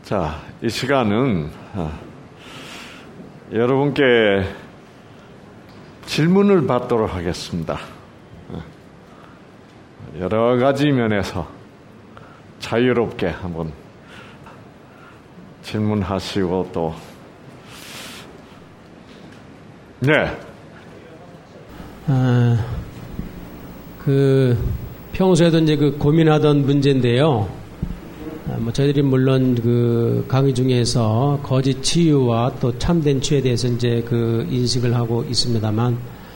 자, 이 시간은 여러분께 질문을 받도록 하겠습니다. 여러 가지 면에서 자유롭게 한번 질문하시고 또 네. 평소에도 이제 고민하던 문제인데요. 저희들이 물론 강의 중에서 거짓 치유와 또 참된 치유에 대해서 이제 인식을 하고 있습니다만,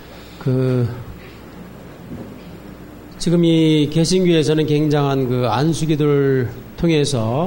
지금 이 개신교에서는 굉장한 안수기도를 통해서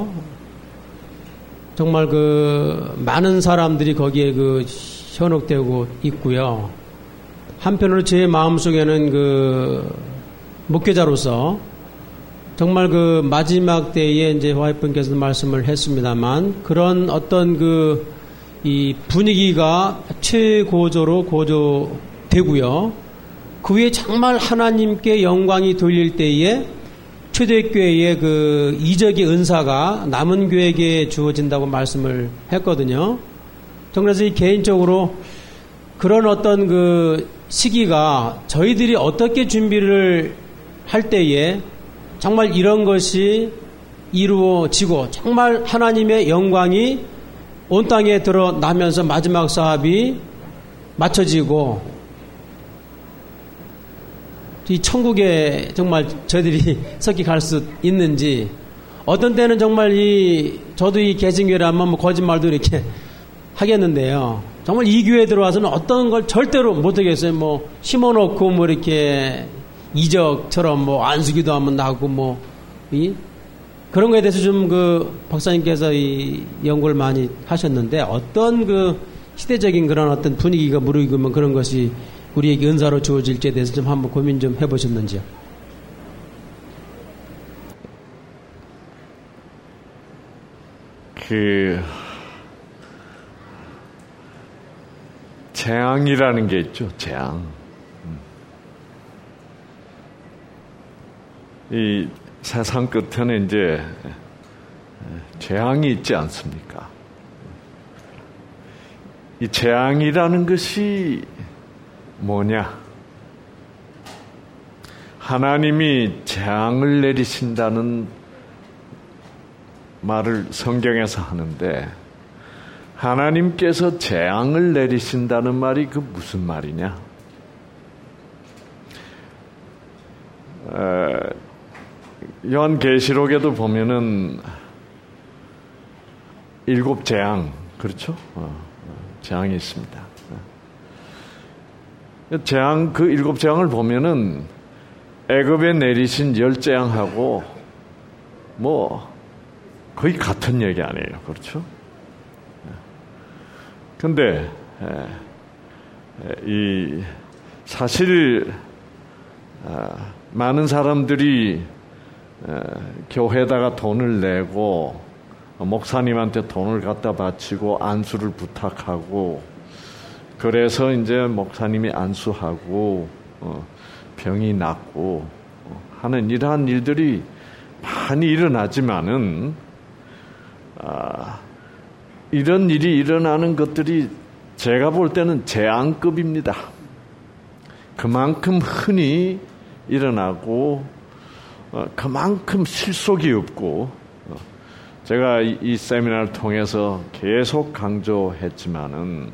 정말 많은 사람들이 거기에 현혹되고 있고요. 한편으로 제 마음속에는 목회자로서 정말 마지막 때에 이제 화이트분께서도 말씀을 했습니다만, 그런 어떤 이 분위기가 최고조로 고조되고요. 그 위에 정말 하나님께 영광이 돌릴 때에 초대교회의 이적의 은사가 남은 교회에게 주어진다고 말씀을 했거든요. 그래서 개인적으로 그런 어떤 시기가 저희들이 어떻게 준비를 할 때에 정말 이런 것이 이루어지고 정말 하나님의 영광이 온 땅에 드러나면서 마지막 사업이 마쳐지고 이 천국에 정말 저희들이 석기 갈 수 있는지, 어떤 때는 정말 저도 이 개신교라면 거짓말도 이렇게 하겠는데요. 정말 이 교회에 들어와서는 어떤 걸 절대로 못하겠어요. 심어놓고 이렇게 이적처럼 안수기도 하면 나고 그런 거에 대해서 좀 박사님께서 이 연구를 많이 하셨는데, 어떤 시대적인 그런 어떤 분위기가 무르익으면 그런 것이 우리에게 은사로 주어질지에 대해서 좀 한번 고민 좀 해보셨는지요? 재앙이라는 게 있죠. 재앙. 이 세상 끝에는 이제 재앙이 있지 않습니까? 이 재앙이라는 것이 뭐냐? 하나님이 재앙을 내리신다는 말을 성경에서 하는데, 하나님께서 재앙을 내리신다는 말이 무슨 말이냐? 요한계시록에도 보면은 7 재앙, 그렇죠? 재앙이 있습니다. 재앙, 7 재앙을 보면은 애굽에 내리신 10 재앙하고 거의 같은 얘기 아니에요. 그렇죠? 근데 사실 많은 사람들이 교회에다가 돈을 내고 목사님한테 돈을 갖다 바치고 안수를 부탁하고, 그래서 이제 목사님이 안수하고 병이 낫고 하는 이러한 일들이 많이 일어나지만은 이런 일이 일어나는 것들이 제가 볼 때는 재앙급입니다. 그만큼 흔히 일어나고 그만큼 실속이 없고, 제가 이 세미나를 통해서 계속 강조했지만은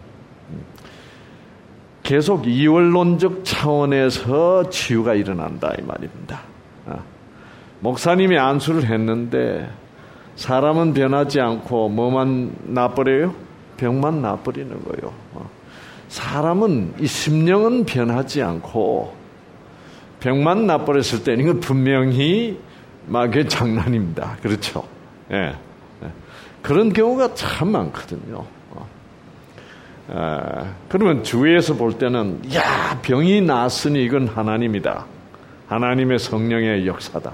계속 이원론적 차원에서 치유가 일어난다 이 말입니다. 목사님이 안수를 했는데 사람은 변하지 않고 뭐만 나버려요? 병만 나버리는 거예요. 사람은 이 심령은 변하지 않고 병만 나버렸을 때는 이건 분명히 그게 장난입니다. 그렇죠? 예. 그런 경우가 참 많거든요. 그러면 주위에서 볼 때는 병이 났으니 이건 하나님이다. 하나님의 성령의 역사다.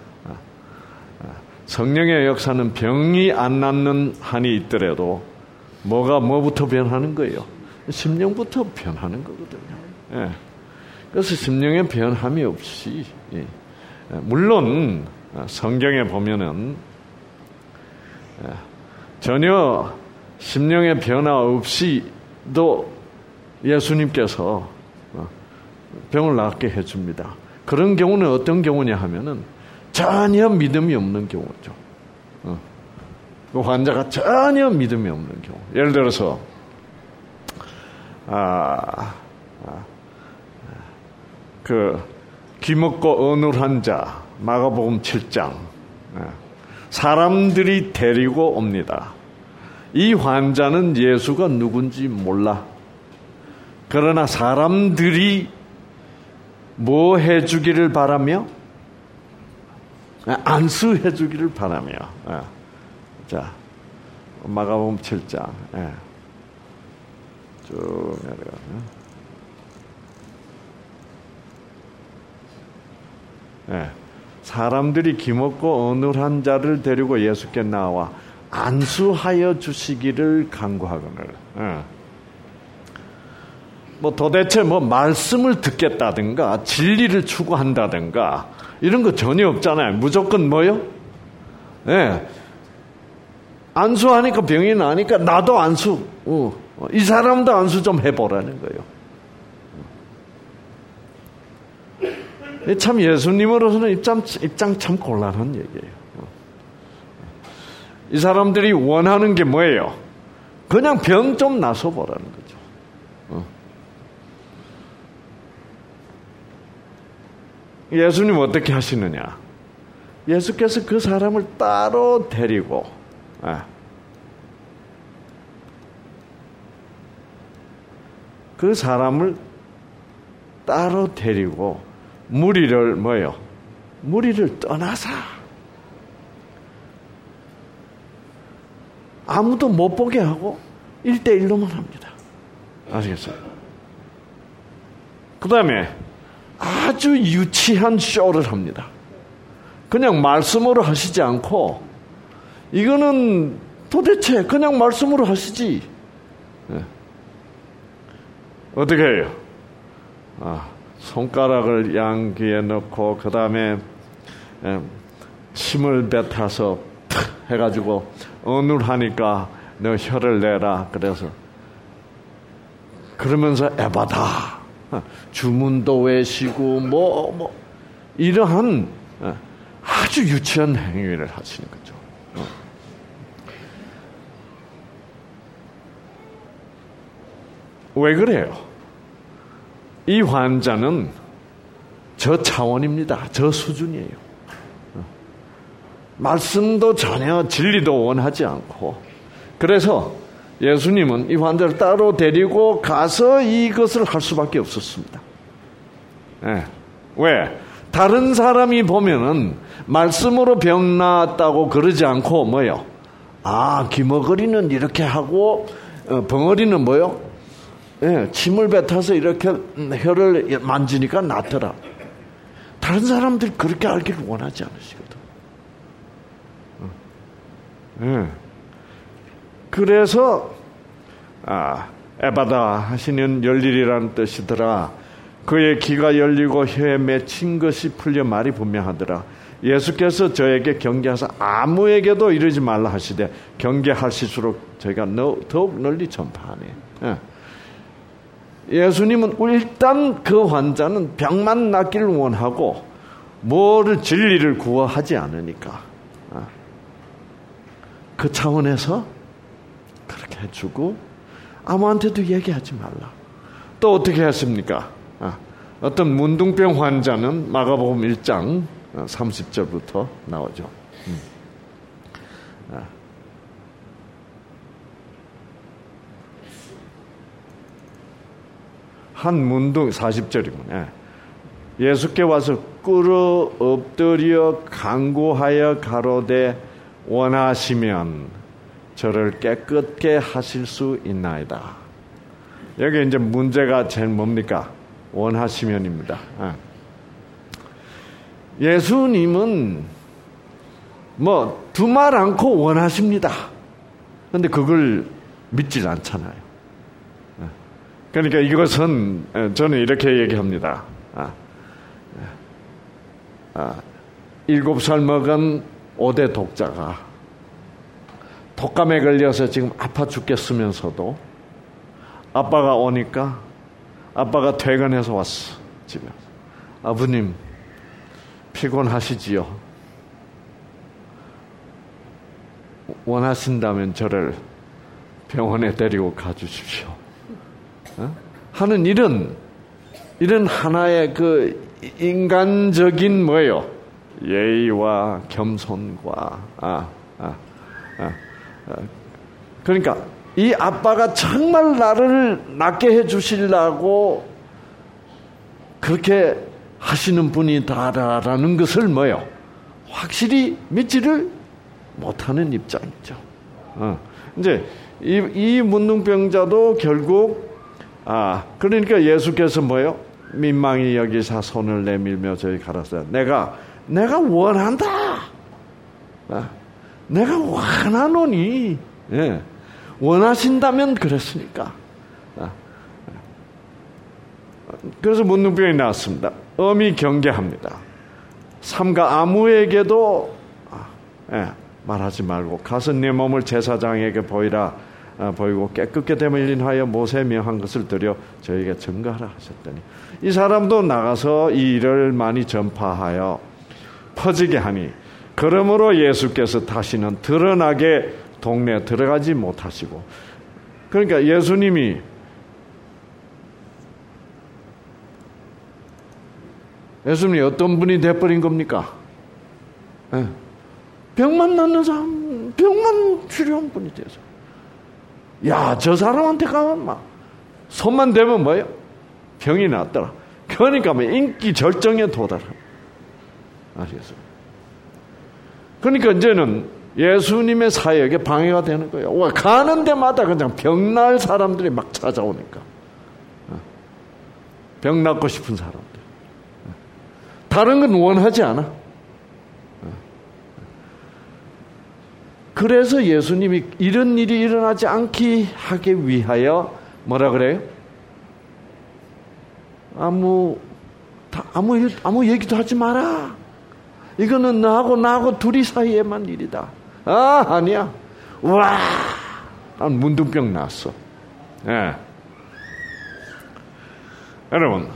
성령의 역사는 병이 안 낫는 한이 있더라도 뭐부터 변하는 거예요? 심령부터 변하는 거거든요. 예. 그래서 심령의 변함이 없이, 물론 성경에 보면은 전혀 심령의 변화 없이도 예수님께서 병을 낫게 해줍니다. 그런 경우는 어떤 경우냐 하면은 전혀 믿음이 없는 경우죠. 그 환자가 전혀 믿음이 없는 경우. 예를 들어서 귀먹고 어눌한 자, 마가복음 7장. 사람들이 데리고 옵니다. 이 환자는 예수가 누군지 몰라. 그러나 사람들이 뭐 해주기를 바라며? 안수해주기를 바라며. 자, 마가복음 7장. 쭉 내려가면. 사람들이 기먹고 어눌한 자를 데리고 예수께 나와 안수하여 주시기를 간구하거늘. 뭐 도대체 뭐 말씀을 듣겠다든가 진리를 추구한다든가 이런 거 전혀 없잖아요. 무조건 뭐요? 안수하니까 병이 나니까 나도 안수. 이 사람도 안수 좀 해보라는 거예요. 참 예수님으로서는 입장 참 곤란한 얘기예요. 이 사람들이 원하는 게 뭐예요? 그냥 병 좀 나서보라는 거죠. 예수님 어떻게 하시느냐? 예수께서 그 사람을 따로 데리고 그 사람을 따로 데리고 무리를 뭐예요? 무리를 떠나사 아무도 못 보게 하고 1대1로만 합니다. 아시겠어요? 그 다음에 아주 유치한 쇼를 합니다. 그냥 말씀으로 하시지 않고 이거는 도대체 그냥 말씀으로 하시지. 어떻게 해요? 손가락을 양 귀에 넣고 그 다음에 침을 뱉어서 탁 해가지고 어눌하니까 너 혀를 내라. 그래서 그러면서 에바다 주문도 외시고 뭐 이러한 아주 유치한 행위를 하시는 거죠. 왜 그래요? 이 환자는 저 차원입니다. 저 수준이에요. 말씀도 전혀 진리도 원하지 않고 그래서 예수님은 이 환자를 따로 데리고 가서 이것을 할 수밖에 없었습니다. 왜? 다른 사람이 보면은 말씀으로 병 나았다고 그러지 않고 뭐요? 기머거리는 이렇게 하고 벙어리는 뭐요? 침을 뱉어서 이렇게 혀를 만지니까 낫더라. 다른 사람들이 그렇게 알기를 원하지 않으시거든. 그래서 에바다 하시는 열리리라는 뜻이더라. 그의 귀가 열리고 혀에 맺힌 것이 풀려 말이 분명하더라. 예수께서 저에게 경계하사 아무에게도 이르지 말라 하시되 경계하실수록 저희가 더욱 널리 전파하네. 예수님은 일단 그 환자는 병만 낫기를 원하고 뭐를 진리를 구하지 않으니까 그 차원에서 그렇게 해주고 아무한테도 얘기하지 말라. 또 어떻게 했습니까? 어떤 문둥병 환자는 마가복음 1장 30절부터 나오죠. 한 문둥 40절이군요. 예수께 와서 꿇어 엎드려 간구하여 가로되 원하시면 저를 깨끗게 하실 수 있나이다. 여기 이제 문제가 제일 뭡니까? 원하시면입니다. 예수님은 뭐 두말 않고 원하십니다. 그런데 그걸 믿질 않잖아요. 그러니까 이것은 저는 이렇게 얘기합니다. 7살 먹은 5대 독자가 독감에 걸려서 지금 아파 죽겠으면서도 아빠가 오니까 아빠가 퇴근해서 왔어. 집에. 아버님 피곤하시지요? 원하신다면 저를 병원에 데리고 가주십시오. 하는 이런 하나의 그 인간적인 뭐예요? 예의와 겸손과 그러니까 이 아빠가 정말 나를 낫게 해주시려고 그렇게 하시는 분이다라는 것을 뭐예요? 확실히 믿지를 못하는 입장이죠. 이제 이 문둥병자도 결국 그러니까 예수께서 뭐예요? 민망히 여기사 손을 내밀며 저희 가라사대 내가 원한다. 내가 원하노니 원하신다면 그랬으니까. 그래서 문둥병이 나왔습니다. 엄히 경계합니다. 삼가 아무에게도 말하지 말고 가서 내 몸을 제사장에게 보이고 깨끗게 됨을 인하여 모세에 명한 것을 드려 저에게 증거하라 하셨더니 이 사람도 나가서 이 일을 많이 전파하여 퍼지게 하니 그러므로 예수께서 다시는 드러나게 동네에 들어가지 못하시고 그러니까 예수님이 어떤 분이 돼버린 겁니까? 병만 낫는 사람, 병만 치료한 분이 돼서. 야, 저 사람한테 가면 막 손만 대면 뭐예요? 병이 낫더라. 그러니까 뭐 인기 절정에 도달합니다. 아시겠어요? 그러니까 이제는 예수님의 사역에 방해가 되는 거예요. 가는 데마다 그냥 병날 사람들이 막 찾아오니까. 병 낫고 싶은 사람들. 다른 건 원하지 않아. 그래서 예수님이 이런 일이 일어나지 않게 하기 위하여 뭐라 그래요? 아무 얘기도 하지 마라. 이거는 나하고 둘이 사이에만 일이다. 아니야. 와, 난 문둥병 났어. 여러분,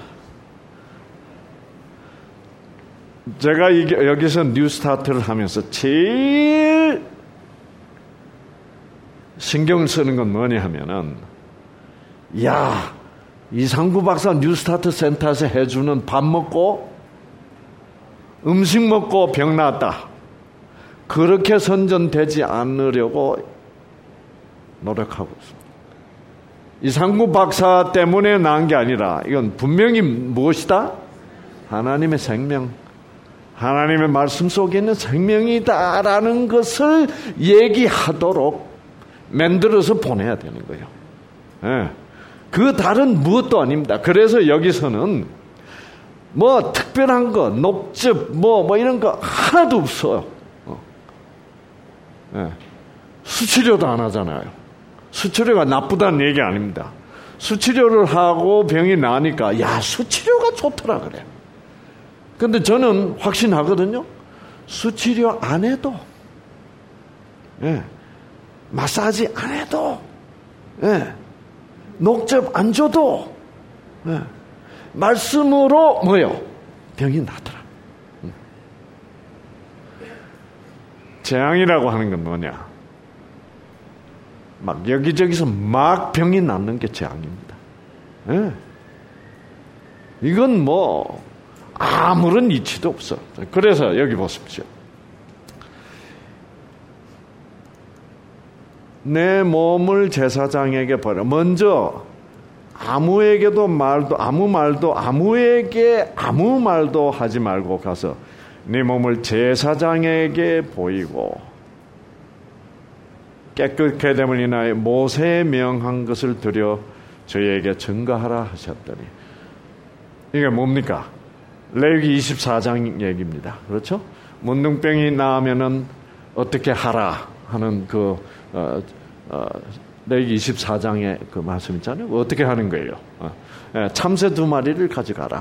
제가 여기서 뉴스타트를 하면서 제일 신경을 쓰는 건 뭐냐 하면은, 이상구 박사 뉴스타트 센터에서 해주는 밥 먹고 음식 먹고 병 나았다. 그렇게 선전되지 않으려고 노력하고 있습니다. 이상구 박사 때문에 나은 게 아니라 이건 분명히 무엇이다? 하나님의 생명, 하나님의 말씀 속에 있는 생명이다라는 것을 얘기하도록 만들어서 보내야 되는 거예요. 그 다른 무엇도 아닙니다. 그래서 여기서는 뭐 특별한 거, 녹즙, 뭐 이런 거 하나도 없어요. 수치료도 안 하잖아요. 수치료가 나쁘다는 얘기 아닙니다. 수치료를 하고 병이 나니까 수치료가 좋더라 그래. 근데 저는 확신하거든요. 수치료 안 해도, 마사지 안 해도, 녹즙 안 줘도, 말씀으로 뭐요? 병이 나더라. 재앙이라고 하는 건 뭐냐? 막 여기저기서 막 병이 낫는 게 재앙입니다. 이건 뭐 아무런 이치도 없어. 그래서 여기 보십시오. 내 몸을 제사장에게 버려. 먼저 아무에게도 아무 말도 하지 말고 가서 네 몸을 제사장에게 보이고 깨끗게 됨을 인하여 모세에 명한 것을 드려 저희에게 증거하라 하셨더니, 이게 뭡니까? 레위기 24장 얘기입니다. 그렇죠? 문둥병이 나으면은 어떻게 하라 하는 레위기 24장의 그 말씀 있잖아요. 어떻게 하는 거예요? 참새 2마리를 가져가라.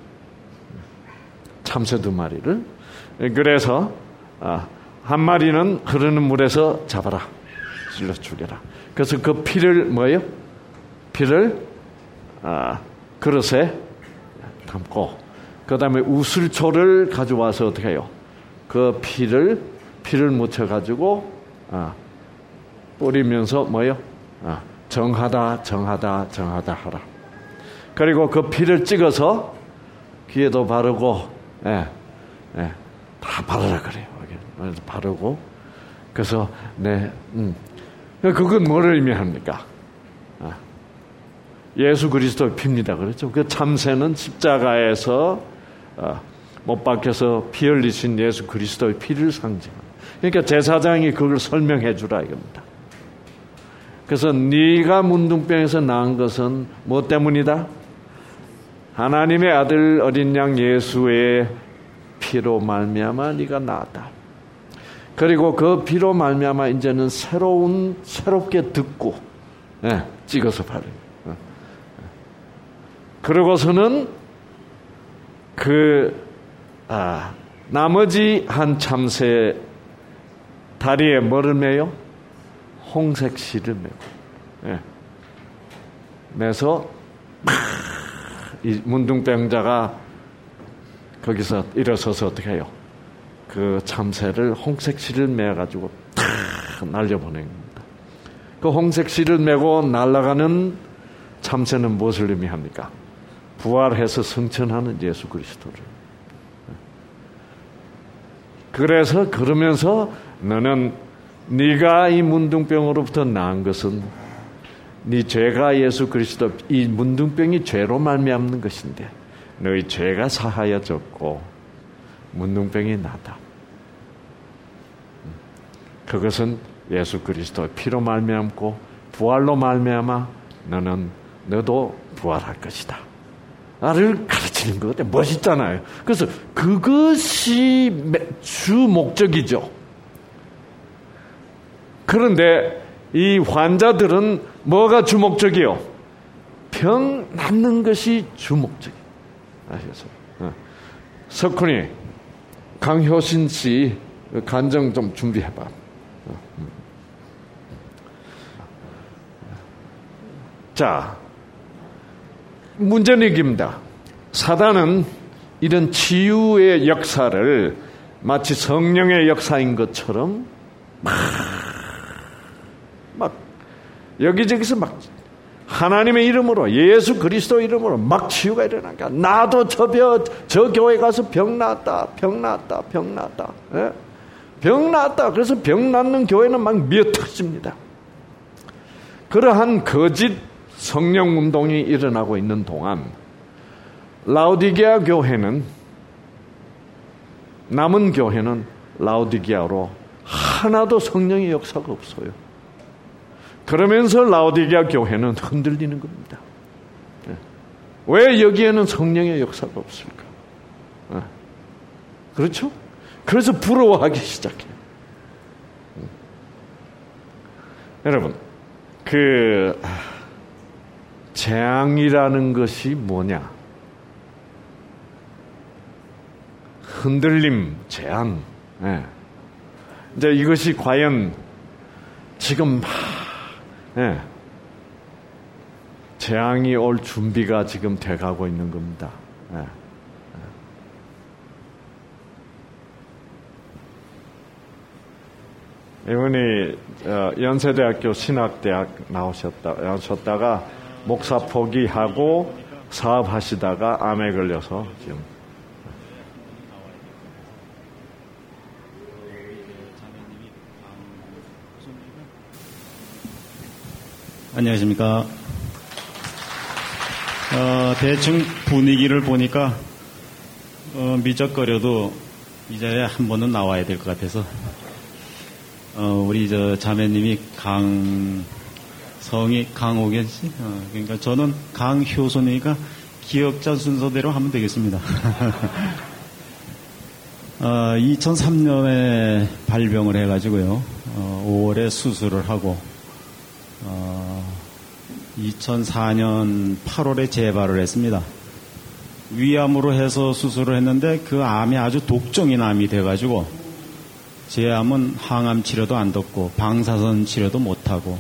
참새 2마리를. 그래서 한 마리는 흐르는 물에서 잡아라. 찔러 죽여라. 그래서 그 피를 뭐예요? 피를 그릇에 담고 그 다음에 우슬초를 가져와서 어떻게 해요? 그 피를 묻혀가지고 뿌리면서 뭐예요? 정하다 하라. 그리고 그 피를 찍어서 귀에도 바르고 다 바르라 그래요. 바르고 그래서 그건 뭐를 의미합니까? 예수 그리스도의 피입니다. 그렇죠? 그 참새는 십자가에서 못 박혀서 피 흘리신 예수 그리스도의 피를 상징합니다. 그러니까 제사장이 그걸 설명해 주라 이겁니다. 그래서 네가 문둥병에서 나은 것은 뭐 때문이다? 하나님의 아들 어린 양 예수의 피로 말미암아 네가 나았다. 그리고 그 피로 말미암아 이제는 새롭게 듣고 찍어서 바르. 그러고서는 나머지 한 참새 다리에 뭐를 매요? 홍색 실을 매고 매서 이 문둥병자가 거기서 일어서서 어떻게 해요? 그 참새를 홍색 실을 매가지고 탁 날려보낸 겁니다. 그 홍색 실을 매고 날아가는 참새는 무엇을 의미합니까? 부활해서 승천하는 예수 그리스도를. 그래서 그러면서 너는 네가 이 문둥병으로부터 나은 것은 네 죄가 예수 그리스도 이 문둥병이 죄로 말미암는 것인데 너희 죄가 사하여졌고 문둥병이 나다. 그것은 예수 그리스도의 피로 말미암고 부활로 말미암아 너도 부활할 것이다. 나를 가르치는 것 같아요. 멋있잖아요. 그래서 그것이 주 목적이죠. 그런데 이 환자들은 뭐가 주 목적이요? 병 낫는 것이 주 목적이에요. 아시겠어요? 석훈이 강효신 씨 간증 좀 준비해봐. 자, 문제는 이깁니다. 사단은 이런 치유의 역사를 마치 성령의 역사인 것처럼 막 여기저기서 막 하나님의 이름으로 예수 그리스도 이름으로 막 치유가 일어나니까 나도 저 교회 가서 병 났다. 예? 병 났다. 그래서 병 낫는 교회는 막 미어 터집니다. 그러한 거짓 성령 운동이 일어나고 있는 동안 라오디게아 교회는 남은 교회는 라오디게아로 하나도 성령의 역사가 없어요. 그러면서 라오디게아 교회는 흔들리는 겁니다. 왜 여기에는 성령의 역사가 없을까? 그렇죠? 그래서 부러워하기 시작해요. 여러분, 재앙이라는 것이 뭐냐? 흔들림, 재앙. 이제 이것이 과연 지금 재앙이 올 준비가 지금 돼가고 있는 겁니다. 이분이 연세대학교 신학대학 나오셨다가 목사 포기하고 사업하시다가 암에 걸려서 지금 안녕하십니까. 대충 분위기를 보니까 미적거려도 이 자리에 한 번은 나와야 될 것 같아서 우리 자매님이 성이 강호견 씨, 그러니까 저는 강효선이니까 기억자 순서대로 하면 되겠습니다. 2003년에 발병을 해가지고요, 5월에 수술을 하고 2004년 8월에 재발을 했습니다. 위암으로 해서 수술을 했는데 그 암이 아주 독종인 암이 돼가지고 제 암은 항암 치료도 안 듣고 방사선 치료도 못하고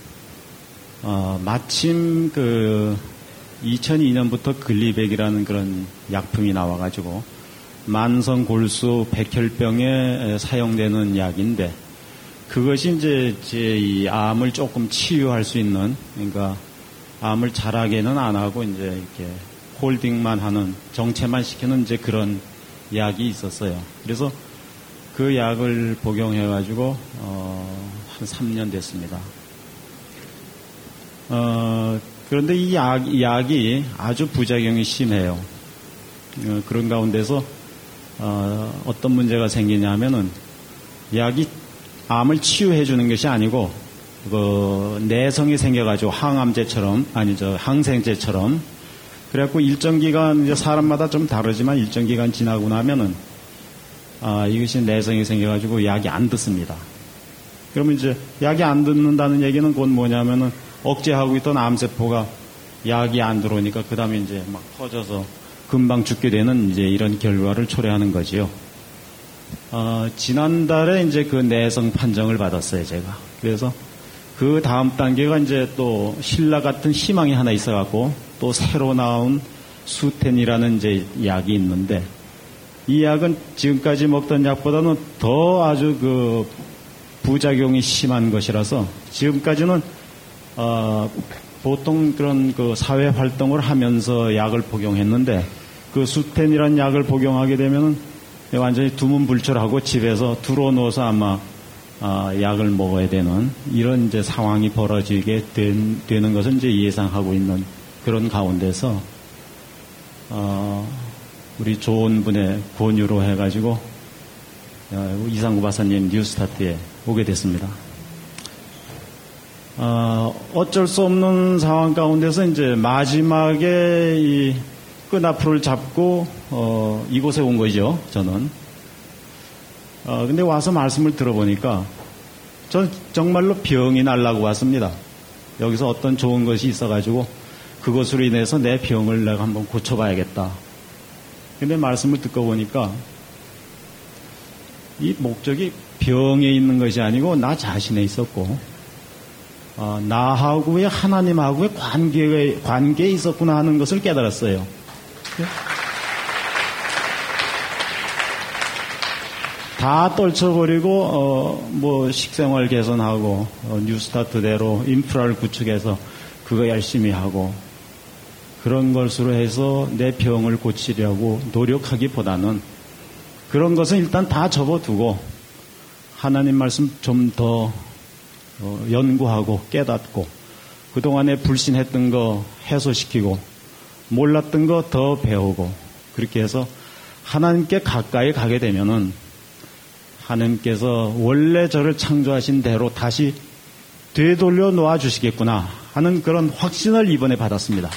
마침 2002년부터 글리백이라는 그런 약품이 나와가지고 만성 골수 백혈병에 사용되는 약인데 그것이 이제 제 이 암을 조금 치유할 수 있는, 그러니까 암을 자라게는 안 하고 이제 이렇게 홀딩만 하는, 정체만 시키는 이제 그런 약이 있었어요. 그래서 그 약을 복용해가지고 한 3년 됐습니다. 그런데 이 약이 아주 부작용이 심해요. 그런 가운데서 어떤 문제가 생기냐면은 약이 암을 치유해 주는 것이 아니고 내성이 생겨가지고 항생제처럼 그래갖고 일정 기간, 이제 사람마다 좀 다르지만 일정 기간 지나고 나면은 이것이 내성이 생겨가지고 약이 안 듣습니다. 그러면 이제 약이 안 듣는다는 얘기는 곧 뭐냐면은 억제하고 있던 암세포가 약이 안 들어오니까 그 다음에 이제 막 터져서 금방 죽게 되는 이제 이런 결과를 초래하는 거지요. 지난달에 이제 그 내성 판정을 받았어요, 제가. 그래서 그 다음 단계가 이제 또 신라 같은 희망이 하나 있어갖고 또 새로 나온 수텐이라는 이제 약이 있는데 이 약은 지금까지 먹던 약보다는 더 아주 그 부작용이 심한 것이라서 지금까지는 보통 그런 그 사회 활동을 하면서 약을 복용했는데 그 수텐이라는 약을 복용하게 되면은 완전히 두문불출하고 집에서 들어누워서 아마 약을 먹어야 되는 이런 이제 상황이 벌어지게 되는 것을 이제 예상하고 있는 그런 가운데서 우리 좋은 분의 권유로 해가지고 이상구 박사님 뉴스타트에 오게 됐습니다. 어쩔 수 없는 상황 가운데서 이제 마지막에 이 끈앞을 잡고 이곳에 온 거죠, 저는. 근데 와서 말씀을 들어보니까 전 정말로 병이 나려고 왔습니다. 여기서 어떤 좋은 것이 있어가지고 그것으로 인해서 내 병을 내가 한번 고쳐봐야겠다. 근데 말씀을 듣고 보니까 이 목적이 병에 있는 것이 아니고 나 자신에 있었고 나하고의 하나님하고의 관계에 있었구나 하는 것을 깨달았어요. 다 떨쳐버리고 뭐 식생활 개선하고 뉴스타트대로 인프라를 구축해서 그거 열심히 하고 그런 것으로 해서 내 병을 고치려고 노력하기보다는 그런 것은 일단 다 접어두고 하나님 말씀 좀 더 연구하고 깨닫고 그동안에 불신했던 거 해소시키고 몰랐던 거 더 배우고 그렇게 해서 하나님께 가까이 가게 되면은 하나님께서 원래 저를 창조하신 대로 다시 되돌려 놓아주시겠구나 하는 그런 확신을 이번에 받았습니다.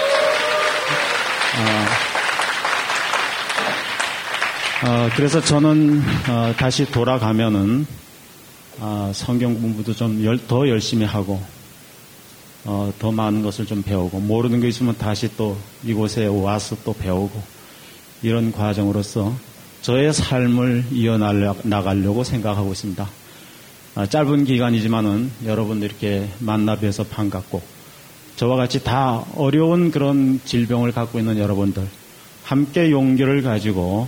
그래서 저는 다시 돌아가면은 성경 공부도 좀 더 열심히 하고 더 많은 것을 좀 배우고 모르는 게 있으면 다시 또 이곳에 와서 또 배우고 이런 과정으로서 저의 삶을 이어나가려고 생각하고 있습니다. 짧은 기간이지만은 여러분들 이렇게 만나 뵈서 반갑고 저와 같이 다 어려운 그런 질병을 갖고 있는 여러분들 함께 용기를 가지고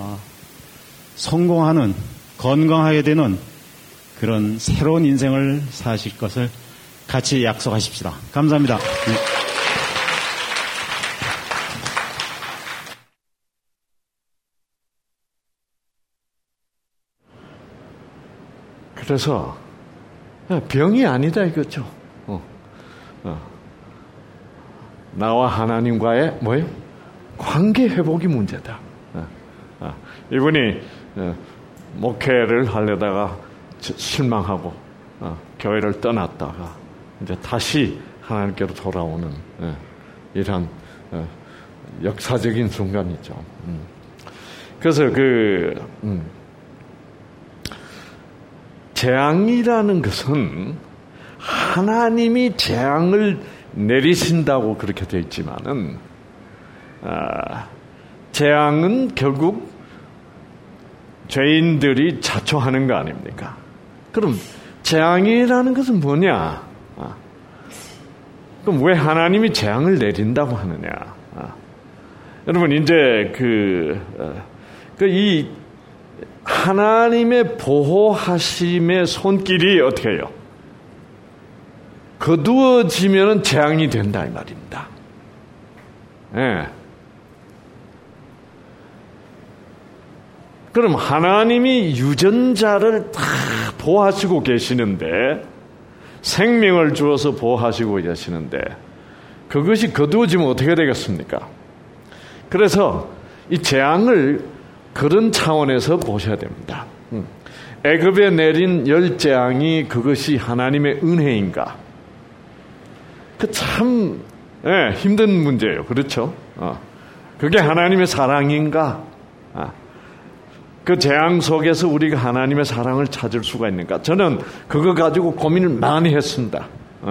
성공하는 건강하게 되는 그런 새로운 인생을 사실 것을 같이 약속하십시다. 감사합니다. 네. 그래서 병이 아니다 이거죠. 나와 하나님과의 뭐예요? 관계 회복이 문제다. 이분이 목회를 하려다가 실망하고 교회를 떠났다가 이제 다시 하나님께로 돌아오는 이런 역사적인 순간이죠. 그래서 재앙이라는 것은 하나님이 재앙을 내리신다고 그렇게 되어 있지만은 재앙은 결국 죄인들이 자초하는 거 아닙니까? 그럼 재앙이라는 것은 뭐냐? 그럼 왜 하나님이 재앙을 내린다고 하느냐? 여러분, 이제 이 하나님의 보호하심의 손길이 어떻게 해요? 거두어지면 재앙이 된다 이 말입니다. 예. 그럼 하나님이 유전자를 다 보호하시고 계시는데, 생명을 주어서 보호하시고 계시는데, 그것이 거두어지면 어떻게 되겠습니까? 그래서 이 재앙을 그런 차원에서 보셔야 됩니다. 애굽에 내린 열재앙이 그것이 하나님의 은혜인가? 그 참 힘든 문제예요. 그렇죠? 그게 하나님의 사랑인가? 그 재앙 속에서 우리가 하나님의 사랑을 찾을 수가 있는가? 저는 그거 가지고 고민을 많이 했습니다.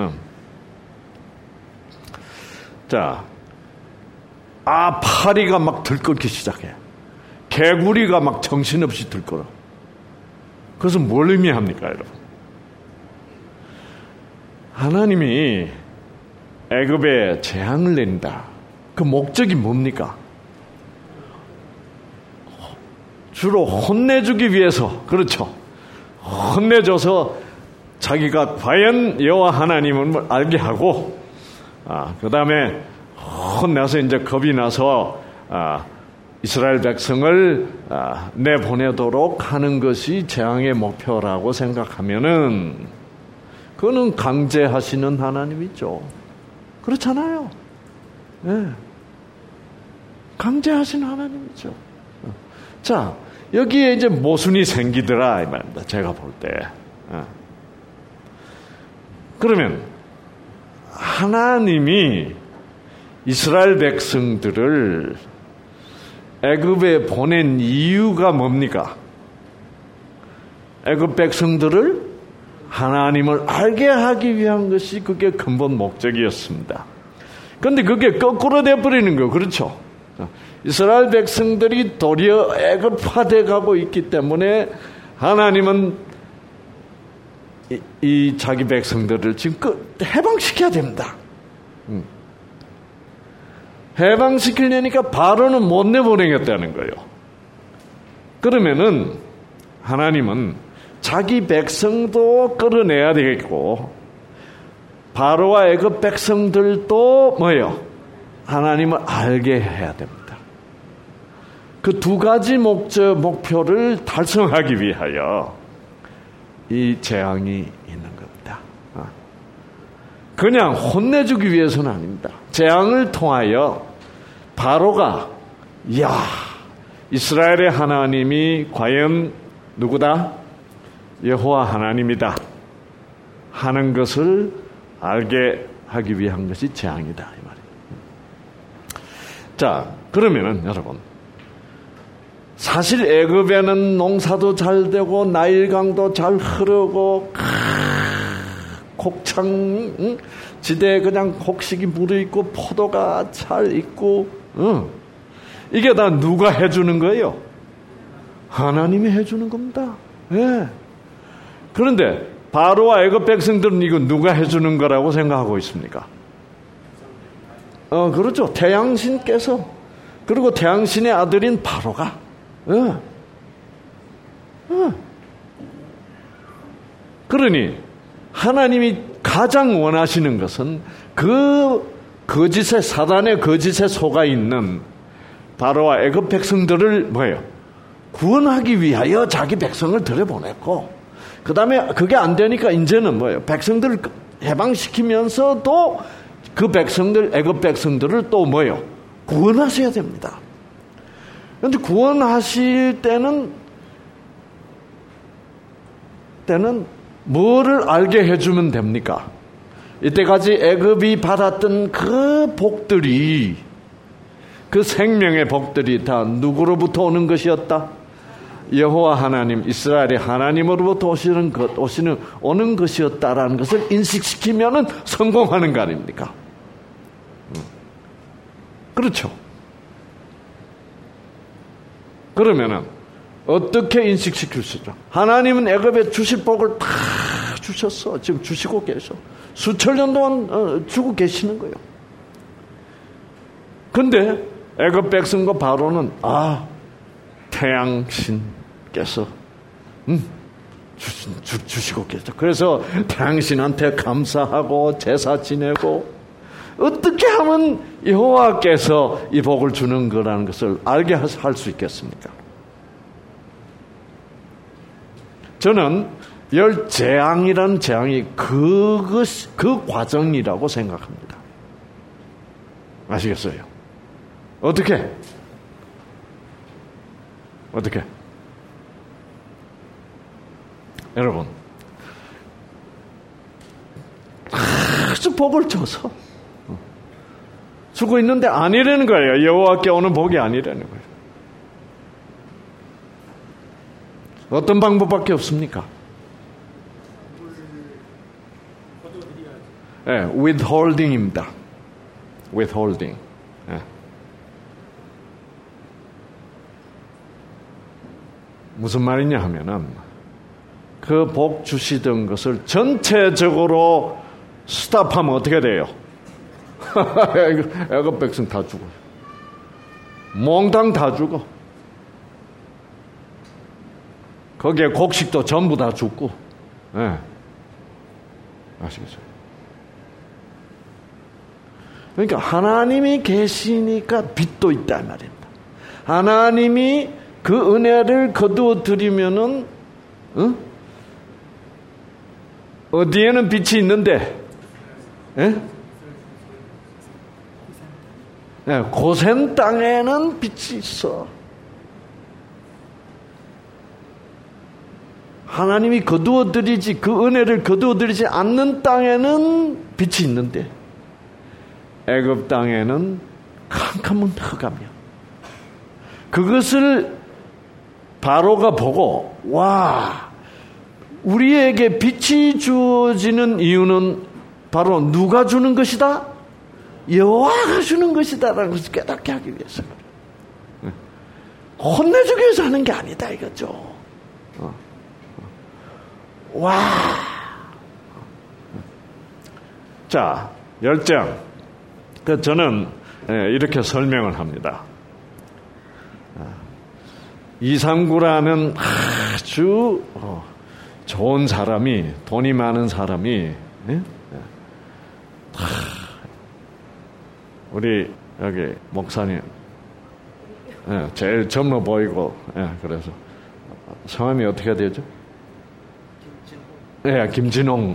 자, 파리가 막 들끓기 시작해. 개구리가 막 정신없이 들끓어. 그것은 뭘 의미합니까, 여러분? 하나님이 애굽에 재앙을 내린다. 그 목적이 뭡니까? 주로 혼내주기 위해서, 그렇죠? 혼내줘서 자기가 과연 여호와 하나님을 알게 하고, 그 다음에 혼내서 이제 겁이 나서 이스라엘 백성을 내보내도록 하는 것이 재앙의 목표라고 생각하면은 그거는 강제하시는 하나님이죠. 그렇잖아요. 네. 강제하시는 하나님이죠. 자, 여기에 이제 모순이 생기더라 이 말입니다. 제가 볼 때. 그러면 하나님이 이스라엘 백성들을 애굽에 보낸 이유가 뭡니까? 애굽 백성들을 하나님을 알게 하기 위한 것이 그게 근본 목적이었습니다. 그런데 그게 거꾸로 돼버리는 거예요. 그렇죠? 이스라엘 백성들이 도리어 애굽화돼 가고 있기 때문에 하나님은 이 자기 백성들을 지금 해방시켜야 됩니다. 해방시키려니까 바로는 못 내보내겠다는 거예요. 그러면은 하나님은 자기 백성도 끌어내야 되겠고, 바로와 애굽 백성들도 뭐예요? 하나님을 알게 해야 됩니다. 그 두 가지 목표를 달성하기 위하여 이 재앙이 있는 겁니다. 그냥 혼내주기 위해서는 아닙니다. 재앙을 통하여 바로가 이스라엘의 하나님이 과연 누구다? 여호와 하나님이다 하는 것을 알게 하기 위한 것이 재앙이다 이 말이에요. 자, 그러면은 여러분, 사실 애굽에는 농사도 잘 되고 나일강도 잘 흐르고 곡창 지대에 그냥 곡식이 무르익고 포도가 잘 있고, 이게 다 누가 해주는 거예요? 하나님이 해주는 겁니다. 예. 그런데 바로와 애굽 백성들은 이거 누가 해주는 거라고 생각하고 있습니까? 그렇죠. 태양신께서, 그리고 태양신의 아들인 바로가. 그러니 하나님이 가장 원하시는 것은 그 거짓의, 사단의 거짓에 속아 있는 바로와 애굽 백성들을 뭐예요? 구원하기 위하여 자기 백성을 들여보냈고, 그 다음에 그게 안 되니까 이제는 뭐예요? 백성들을 해방시키면서도 그 백성들, 애굽 백성들을 또 뭐예요? 구원하셔야 됩니다. 그런데 구원하실 때는 뭐를 알게 해주면 됩니까? 이때까지 애굽이 받았던 그 복들이, 그 생명의 복들이 다 누구로부터 오는 것이었다? 여호와 하나님, 이스라엘의 하나님으로부터 오는 것이었다라는 것을 인식시키면은 성공하는 거 아닙니까? 그렇죠. 그러면은 어떻게 인식시킬 수 있죠? 하나님은 애굽에 주실 복을 다 주셨어. 지금 주시고 계셔. 수천 년 동안 주고 계시는 거예요. 근데 애굽 백성과 바로는 태양신께서 주시고 계셔. 그래서 태양신한테 감사하고 제사 지내고 어떻게 하면 여호와께서 이 복을 주는 거라는 것을 알게 할 수 있겠습니까? 저는 열 재앙이라는 재앙이 그 과정이라고 생각합니다. 아시겠어요? 어떻게? 여러분, 아주 복을 줘서 주고 있는데 아니라는 거예요. 여호와께 오는 복이 아니라는 거예요. 어떤 방법밖에 없습니까? withholding입니다. withholding. 무슨 말이냐 하면은 그 복 주시던 것을 전체적으로 스탑하면 어떻게 돼요? 애굽 백성 다 죽어. 몽땅 다 죽어. 거기에 곡식도 전부 다 죽고. 아시겠어요? 그러니까 하나님이 계시니까 빛도 있다 말입니다. 하나님이 그 은혜를 거두어 드리면은 어디에는 빛이 있는데 고센 땅에는 빛이 있어. 하나님이 거두어드리지, 그 은혜를 거두어드리지 않는 땅에는 빛이 있는데 애굽 땅에는 캄캄한 흑암이야. 그것을 바로가 보고 우리에게 빛이 주어지는 이유는 바로 누가 주는 것이다? 여호와가 주는 것이다 라는 것을 깨닫게 하기 위해서 혼내주기 위해서 하는 게 아니다 이거죠. 자, 열정. 저는 이렇게 설명을 합니다. 이상구라는 아주 좋은 사람이, 돈이 많은 사람이, 우리 여기 목사님 제일 젊어 보이고, 그래서 성함이 어떻게 되죠? 김진홍.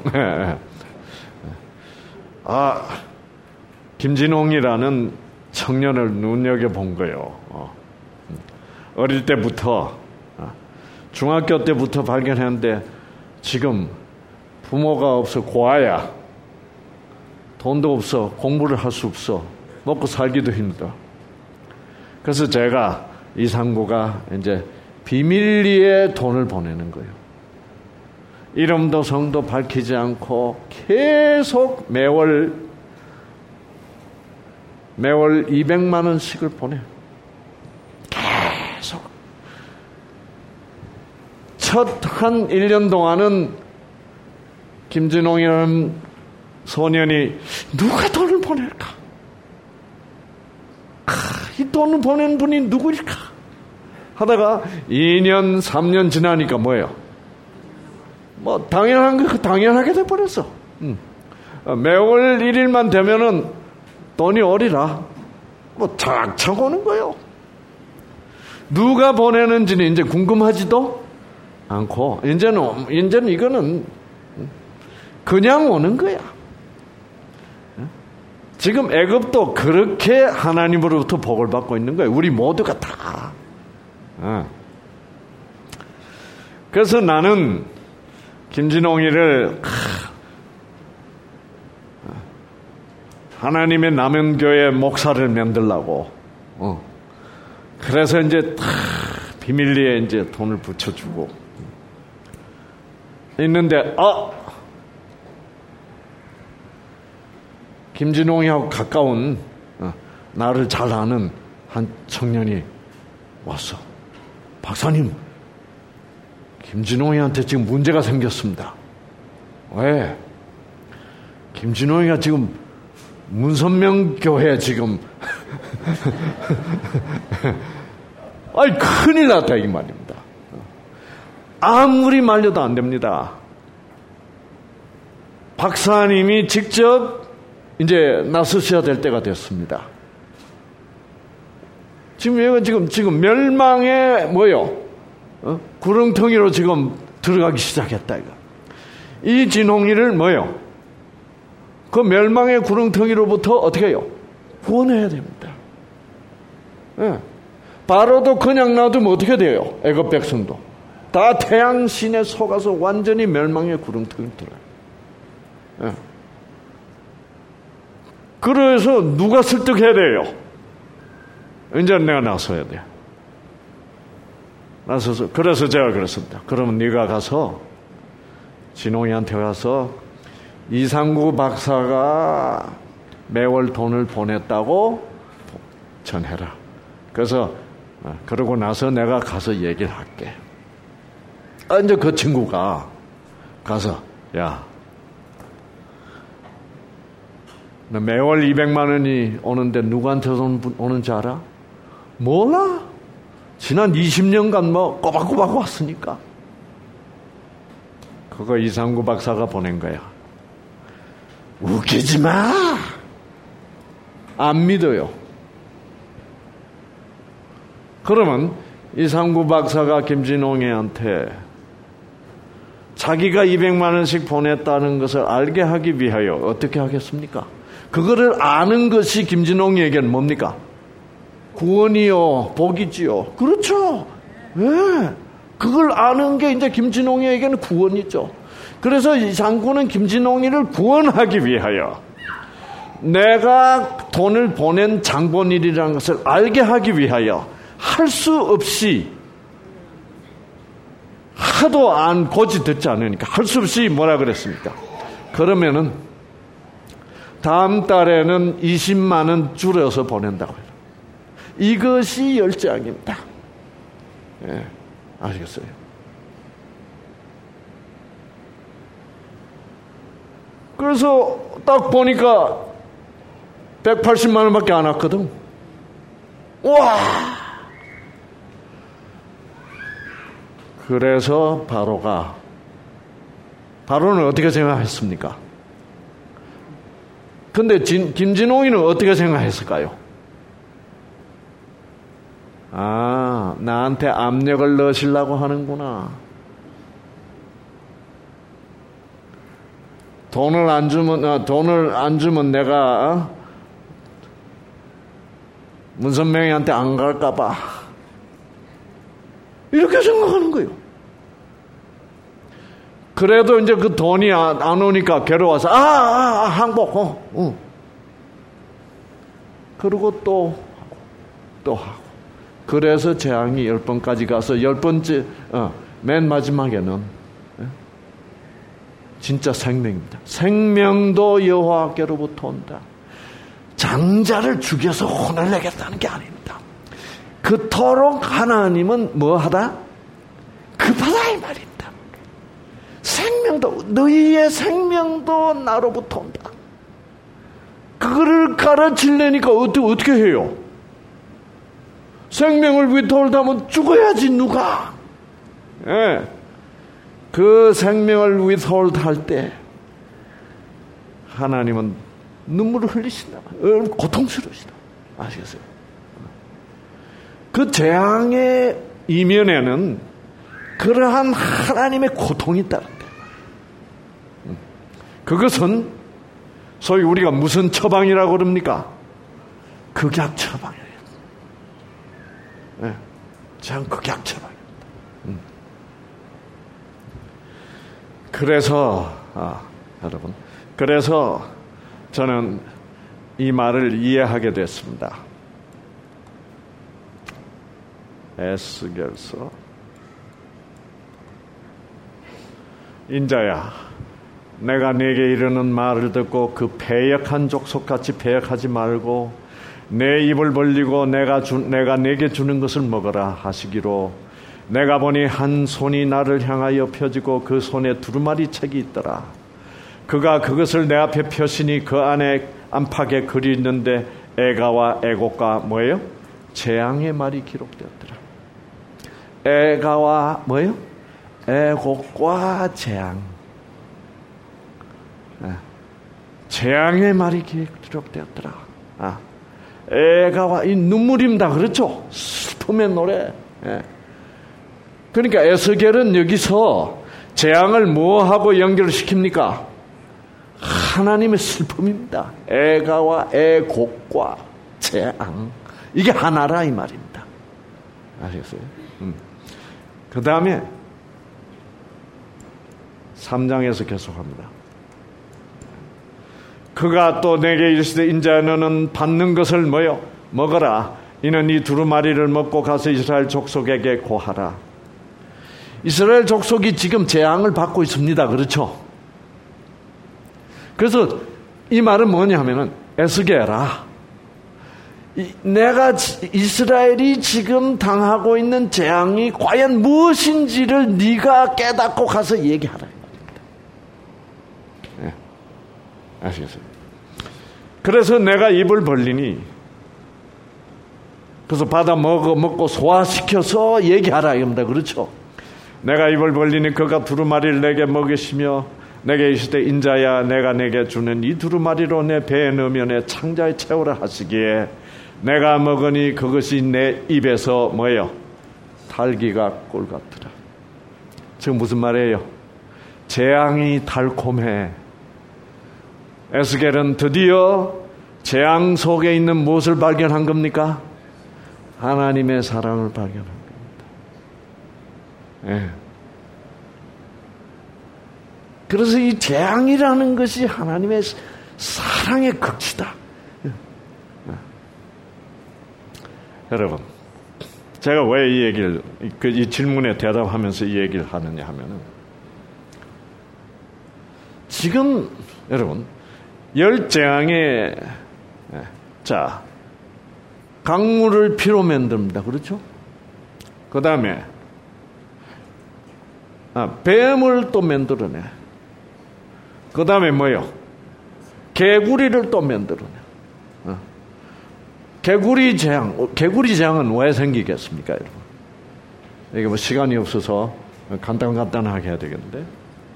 김진홍이라는 청년을 눈여겨본 거예요. 어릴 때부터, 중학교 때부터 발견했는데 지금 부모가 없어 고아야. 돈도 없어. 공부를 할 수 없어. 먹고 살기도 힘들어. 그래서 제가 이상구가 이제 비밀리에 돈을 보내는 거예요. 이름도 성도 밝히지 않고 계속 매월 200만 원씩을 보내. 계속. 첫 한 1년 동안은 김진홍이라는 소년이 누가 돈을 보낼까? 이 돈을 보낸 분이 누구일까? 하다가 2년, 3년 지나니까 뭐예요? 당연하게 돼버렸어. 매월 1일만 되면은 돈이 오리라. 착착 오는 거예요. 누가 보내는지는 이제 궁금하지도 않고, 이제는 이거는 그냥 오는 거야. 지금 애굽도 그렇게 하나님으로부터 복을 받고 있는 거예요. 우리 모두가 다. 그래서 나는 김진홍이를 하나님의 남은교회 목사를 만들라고. 그래서 이제 비밀리에 이제 돈을 붙여주고 있는데, 김진홍이하고 가까운 나를 잘 아는 한 청년이 왔어. 박사님, 김진홍이한테 지금 문제가 생겼습니다. 왜? 김진홍이가 지금 문선명 교회 지금 아이 큰일 났다 이 말입니다. 아무리 말려도 안 됩니다. 박사님이 직접 이제 나서셔야 될 때가 됐습니다. 지금 얘가 지금 멸망의 구렁텅이로 지금 들어가기 시작했다 이거. 이 진홍이를 그 멸망의 구렁텅이로부터 어떻게 해요? 구원해야 됩니다. 예. 바로도 그냥 놔두면 어떻게 돼요? 애굽 백성도 다 태양신에 속아서 완전히 멸망의 구렁텅이로 들어요. 예. 그래서 누가 설득해야 돼요? 이제 내가 나서야 돼. 나서서 그래서 제가 그랬습니다. 그러면 네가 가서 진홍이한테 가서 이상구 박사가 매월 돈을 보냈다고 전해라. 그래서 그러고 나서 내가 가서 얘기를 할게. 이제 그 친구가 가서 야, 너 매월 200만 원이 오는데 누구한테 오는지 알아? 몰라? 지난 20년간 꼬박꼬박 왔으니까. 그거 이상구 박사가 보낸 거야. 웃기지 마. 안 믿어요. 그러면 이상구 박사가 김진홍이한테 자기가 200만 원씩 보냈다는 것을 알게 하기 위하여 어떻게 하겠습니까? 그거를 아는 것이 김진홍이에게는 뭡니까? 구원이요, 복이지요. 그렇죠. 네. 그걸 아는 게 이제 김진홍이에게는 구원이죠. 그래서 이상구는 김진홍이를 구원하기 위하여 내가 돈을 보낸 장본일이라는 것을 알게 하기 위하여 할 수 없이 하도 안 고지 듣지 않으니까 할 수 없이 뭐라 그랬습니까? 그러면은 다음 달에는 20만 원 줄여서 보낸다고 해요. 이것이 열장입니다. 예, 아시겠어요? 그래서 딱 보니까 180만 원밖에 안 왔거든. 와! 그래서 바로는 어떻게 생각했습니까? 근데 김진홍이는 어떻게 생각했을까요? 아, 나한테 압력을 넣으시려고 하는구나. 돈을 안 주면 내가 문선명이한테 안 갈까봐. 이렇게 생각하는 거예요. 그래도 이제 그 돈이 안 오니까 괴로워서, 항복, 그리고 또 하고. 그래서 재앙이 10번까지 가서 10번째, 맨 마지막에는, 진짜 생명입니다. 생명도 여호와께로부터 온다. 장자를 죽여서 혼을 내겠다는 게 아닙니다. 그토록 하나님은 뭐하다? 급하다 이 말입니다. 생명도, 너희의 생명도 나로부터 온다. 그거를 가르치려니까 어떻게 해요? 생명을 위태울다면 죽어야지 누가. 예. 그 생명을 위태울할 때 하나님은 눈물을 흘리신다. 고통스러우시다. 아시겠어요? 그 재앙의 이면에는 그러한 하나님의 고통이 있다는데. 그것은 소위 우리가 무슨 처방이라고 그럽니까? 극약 처방이에요. 네. 참 극약 처방입니다. 그래서 여러분, 그래서 저는 이 말을 이해하게 됐습니다. 에스겔서 인자야, 내가 네게 이르는 말을 듣고 그 패역한 족속같이 패역하지 말고 내 입을 벌리고 내가 네게 주는 것을 먹어라 하시기로 내가 보니 한 손이 나를 향하여 펴지고 그 손에 두루마리 책이 있더라. 그가 그것을 내 앞에 펴시니 그 안에 안팎에 글이 있는데 애가와 애곡과 뭐예요? 재앙의 말이 기록되었더라. 애가와 뭐예요? 애곡과 재앙. 재앙의 말이 기록되었더라. 애가와 이 눈물입니다. 그렇죠? 슬픔의 노래. 그러니까 에스겔은 여기서 재앙을 뭐하고 연결시킵니까? 하나님의 슬픔입니다. 애가와 애곡과 재앙. 이게 하나라 이 말입니다. 아시겠어요? 그 다음에 3장에서 계속합니다. 그가 또 내게 이르시되 인자야 너는 받는 것을 뭐요? 먹어라. 이는 이 두루마리를 먹고 가서 이스라엘 족속에게 고하라. 이스라엘 족속이 지금 재앙을 받고 있습니다. 그렇죠? 그래서 이 말은 뭐냐 하면은 에스겔아, 내가 이스라엘이 지금 당하고 있는 재앙이 과연 무엇인지를 네가 깨닫고 가서 얘기하라. 아시겠어요? 그래서 내가 입을 벌리니, 그래서 받아 먹고 소화시켜서 얘기하라 이겁니다. 그렇죠? 내가 입을 벌리니 그가 두루마리를 내게 먹이시며 내게 이르시되 인자야 내가 내게 주는 이 두루마리로 내 배에 넣으며 내 창자에 채우라 하시기에 내가 먹으니 그것이 내 입에서 뭐예요? 달기가 꿀 같더라. 지금 무슨 말이에요? 재앙이 달콤해. 에스겔은 드디어 재앙 속에 있는 무엇을 발견한 겁니까? 하나님의 사랑을 발견한 겁니다. 그래서 이 재앙이라는 것이 하나님의 사랑의 극치다. 여러분, 제가 왜 이 얘기를, 이 질문에 대답하면서 이 얘기를 하느냐 하면은, 지금 여러분 열재앙에 강물을 피로 만듭니다. 그렇죠? 그 다음에 뱀을 또 만들어내. 그 다음에 뭐요? 개구리를 또 만들어내. 개구리 재앙은 왜 생기겠습니까, 여러분? 이게 뭐 시간이 없어서 간단하게 해야 되겠는데,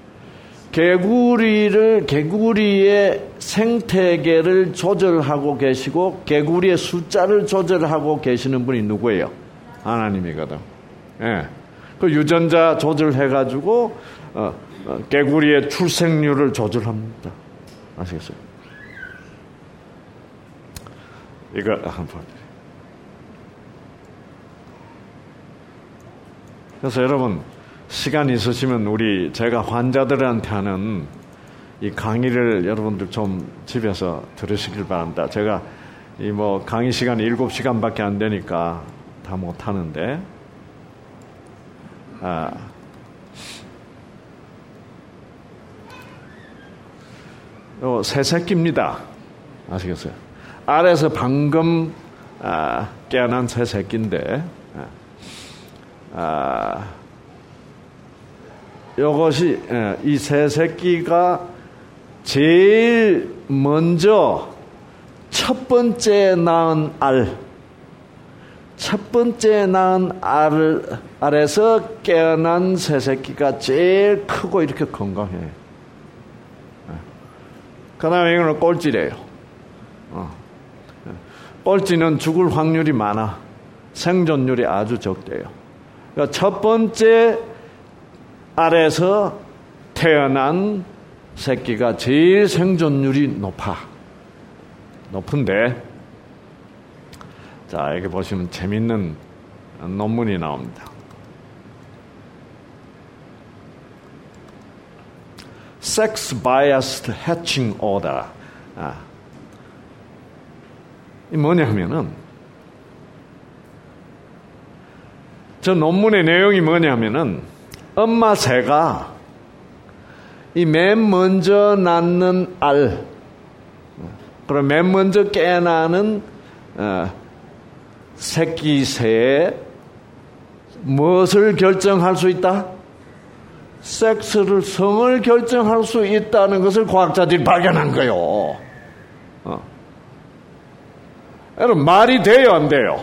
개구리의 생태계를 조절하고 계시고 개구리의 숫자를 조절하고 계시는 분이 누구예요? 하나님이거든. 그 유전자 조절해가지고 개구리의 출생률을 조절합니다. 아시겠어요? 이거 한번 보여드려요. 그래서 여러분, 시간 있으시면 제가 환자들한테 하는 이 강의를 여러분들 좀 집에서 들으시길 바랍니다. 제가 강의 시간이 7시간밖에 안 되니까 다 못 하는데, 요 새새끼입니다. 아시겠어요? 아래에서 방금 깨어난 새새끼인데, 이것이 이 새새끼가 제일 먼저 첫 번째 낳은 알에서 깨어난 새새끼가 제일 크고 이렇게 건강해요. 그 다음에 이거는 꼴찌래요. 꼴찌는 죽을 확률이 많아. 생존율이 아주 적대요. 그러니까 첫 번째 알에서 태어난 새끼가 제일 생존율이 높은데, 자, 여기 보시면 재밌는 논문이 나옵니다. Sex Biased Hatching Order. 이 뭐냐면은, 저 논문의 내용이 뭐냐면은, 엄마 새가 이 맨 먼저 낳는 알, 그럼 맨 먼저 깨나는 새끼 새의 무엇을 결정할 수 있다? 성을 결정할 수 있다는 것을 과학자들이 발견한 거예요. 여러분, 말이 돼요, 안 돼요?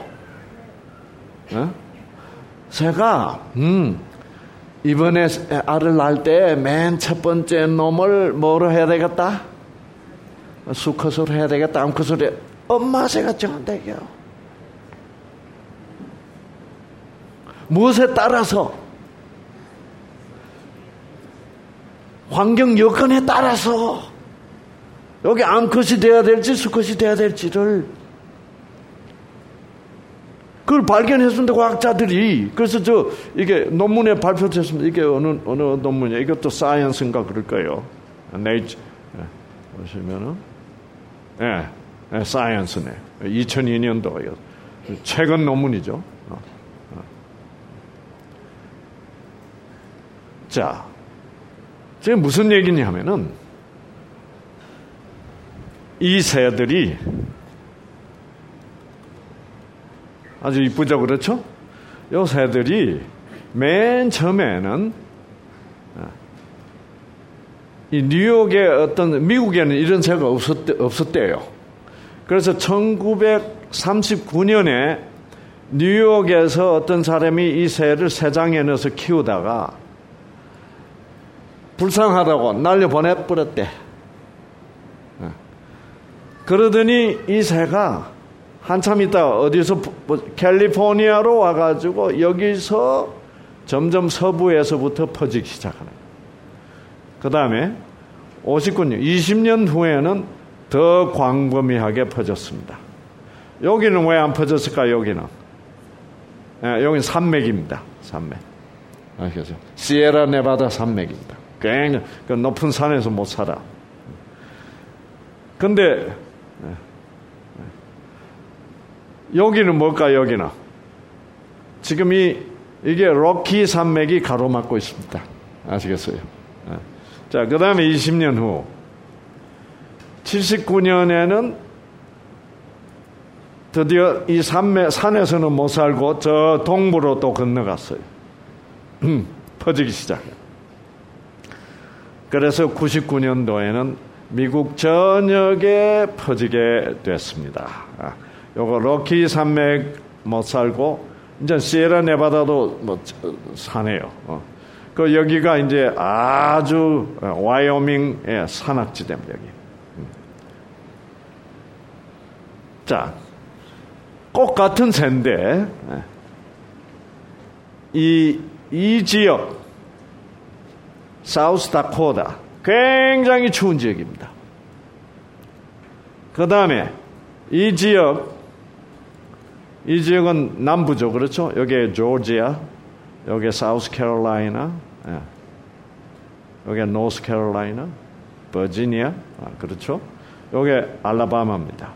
새가 이번에 알을 낳을 때 맨 첫 번째 놈을 뭐로 해야 되겠다? 수컷으로 해야 되겠다? 암컷으로 해야 되겠다? 엄마 새가 정한대요. 무엇에 따라서? 환경 여건에 따라서 여기 암컷이 돼야 될지 수컷이 돼야 될지를 그걸 발견했습니다, 과학자들이. 그래서 이게 논문에 발표됐습니다. 이게 어느 논문이야? 이것도 사이언스인가 그럴 거예요. 네이처. 보시면은, 사이언스네. 2002년도예요. 최근 논문이죠. 자, 지금 무슨 얘기냐면은, 이 새들이 아주 이쁘죠, 그렇죠? 요 새들이 맨 처음에는 이 뉴욕의 미국에는 이런 새가 없었대요. 그래서 1939년에 뉴욕에서 어떤 사람이 이 새를 새장에 넣어서 키우다가 불쌍하다고 날려 보내버렸대. 그러더니 이 새가 한참 있다가 어디서 캘리포니아로 와가지고 여기서 점점 서부에서부터 퍼지기 시작하는 거예요. 그 다음에 59년, 20년 후에는 더 광범위하게 퍼졌습니다. 여기는 왜 안 퍼졌을까? 여기는 여기는 산맥입니다. 산맥. 아시겠죠? 시에라 네바다 산맥입니다. 굉장히 그 높은 산에서 못 살아. 근데 여기는 뭘까? 여기는 지금 이게 로키 산맥이 가로막고 있습니다. 아시겠어요? 자, 그 다음에 20년 후 79년에는 드디어 이 산에서는 못 살고 저 동부로 또 건너갔어요. 퍼지기 시작해요. 그래서 99년도에는 미국 전역에 퍼지게 됐습니다. 요거 로키 산맥 못 살고 이제 시에라 네바다도 뭐 사네요. 그 여기가 이제 아주 와이오밍의 산악지대입니다. 여기. 자, 꼭 같은 새인데 이 지역 사우스 다코타 굉장히 추운 지역입니다. 그 다음에 이 지역은 남부죠, 그렇죠? 여기 조지아, 여기 사우스 캐롤라이나, 여기 노스 캐롤라이나, 버지니아, 그렇죠? 여기 알라바마입니다.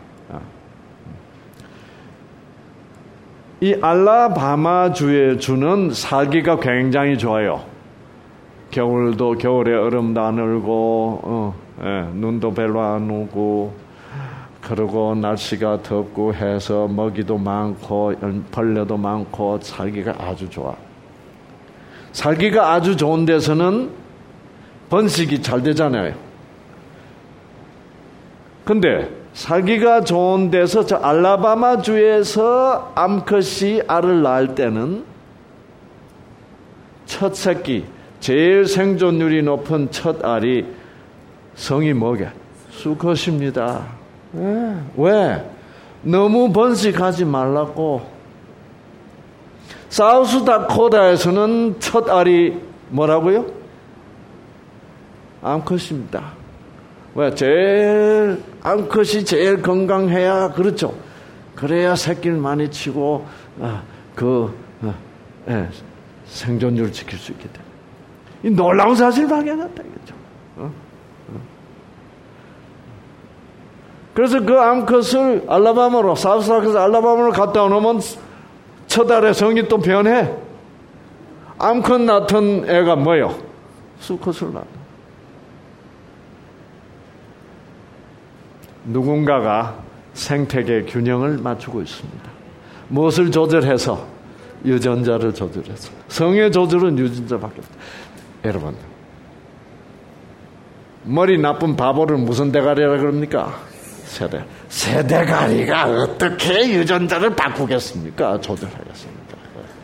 이 알라바마 주는 살기가 굉장히 좋아요. 겨울에 얼음도 안 얼고, 눈도 별로 안 오고, 그리고 날씨가 덥고 해서 먹이도 많고 벌레도 많고 살기가 아주 좋아. 살기가 아주 좋은 데서는 번식이 잘 되잖아요. 근데 살기가 좋은 데서 저 알라바마 주에서 암컷이 알을 낳을 때는 첫 새끼, 제일 생존율이 높은 첫 알이 성이 뭐게? 수컷입니다. 왜? 너무 번식하지 말라고. 사우스다코타에서는 첫 알이 뭐라고요? 암컷입니다. 왜? 암컷이 제일 건강해야, 그렇죠? 그래야 새끼를 많이 치고, 생존율을 지킬 수 있기 때문에. 이 놀라운 사실을 발견했다, 이거죠. 그래서 그 암컷을 사우스다코타 알라바마로 갖다 놓으면 첫 알의 성이 또 변해. 암컷 낳던 애가 뭐요? 수컷을 낳아. 누군가가 생태계 균형을 맞추고 있습니다. 무엇을 조절해서? 유전자를 조절해서. 성의 조절은 유전자밖에 없다. 여러분, 머리 나쁜 바보를 무슨 대가리라 그럽니까? 새대가리가 어떻게 유전자를 바꾸겠습니까? 조절하겠습니까?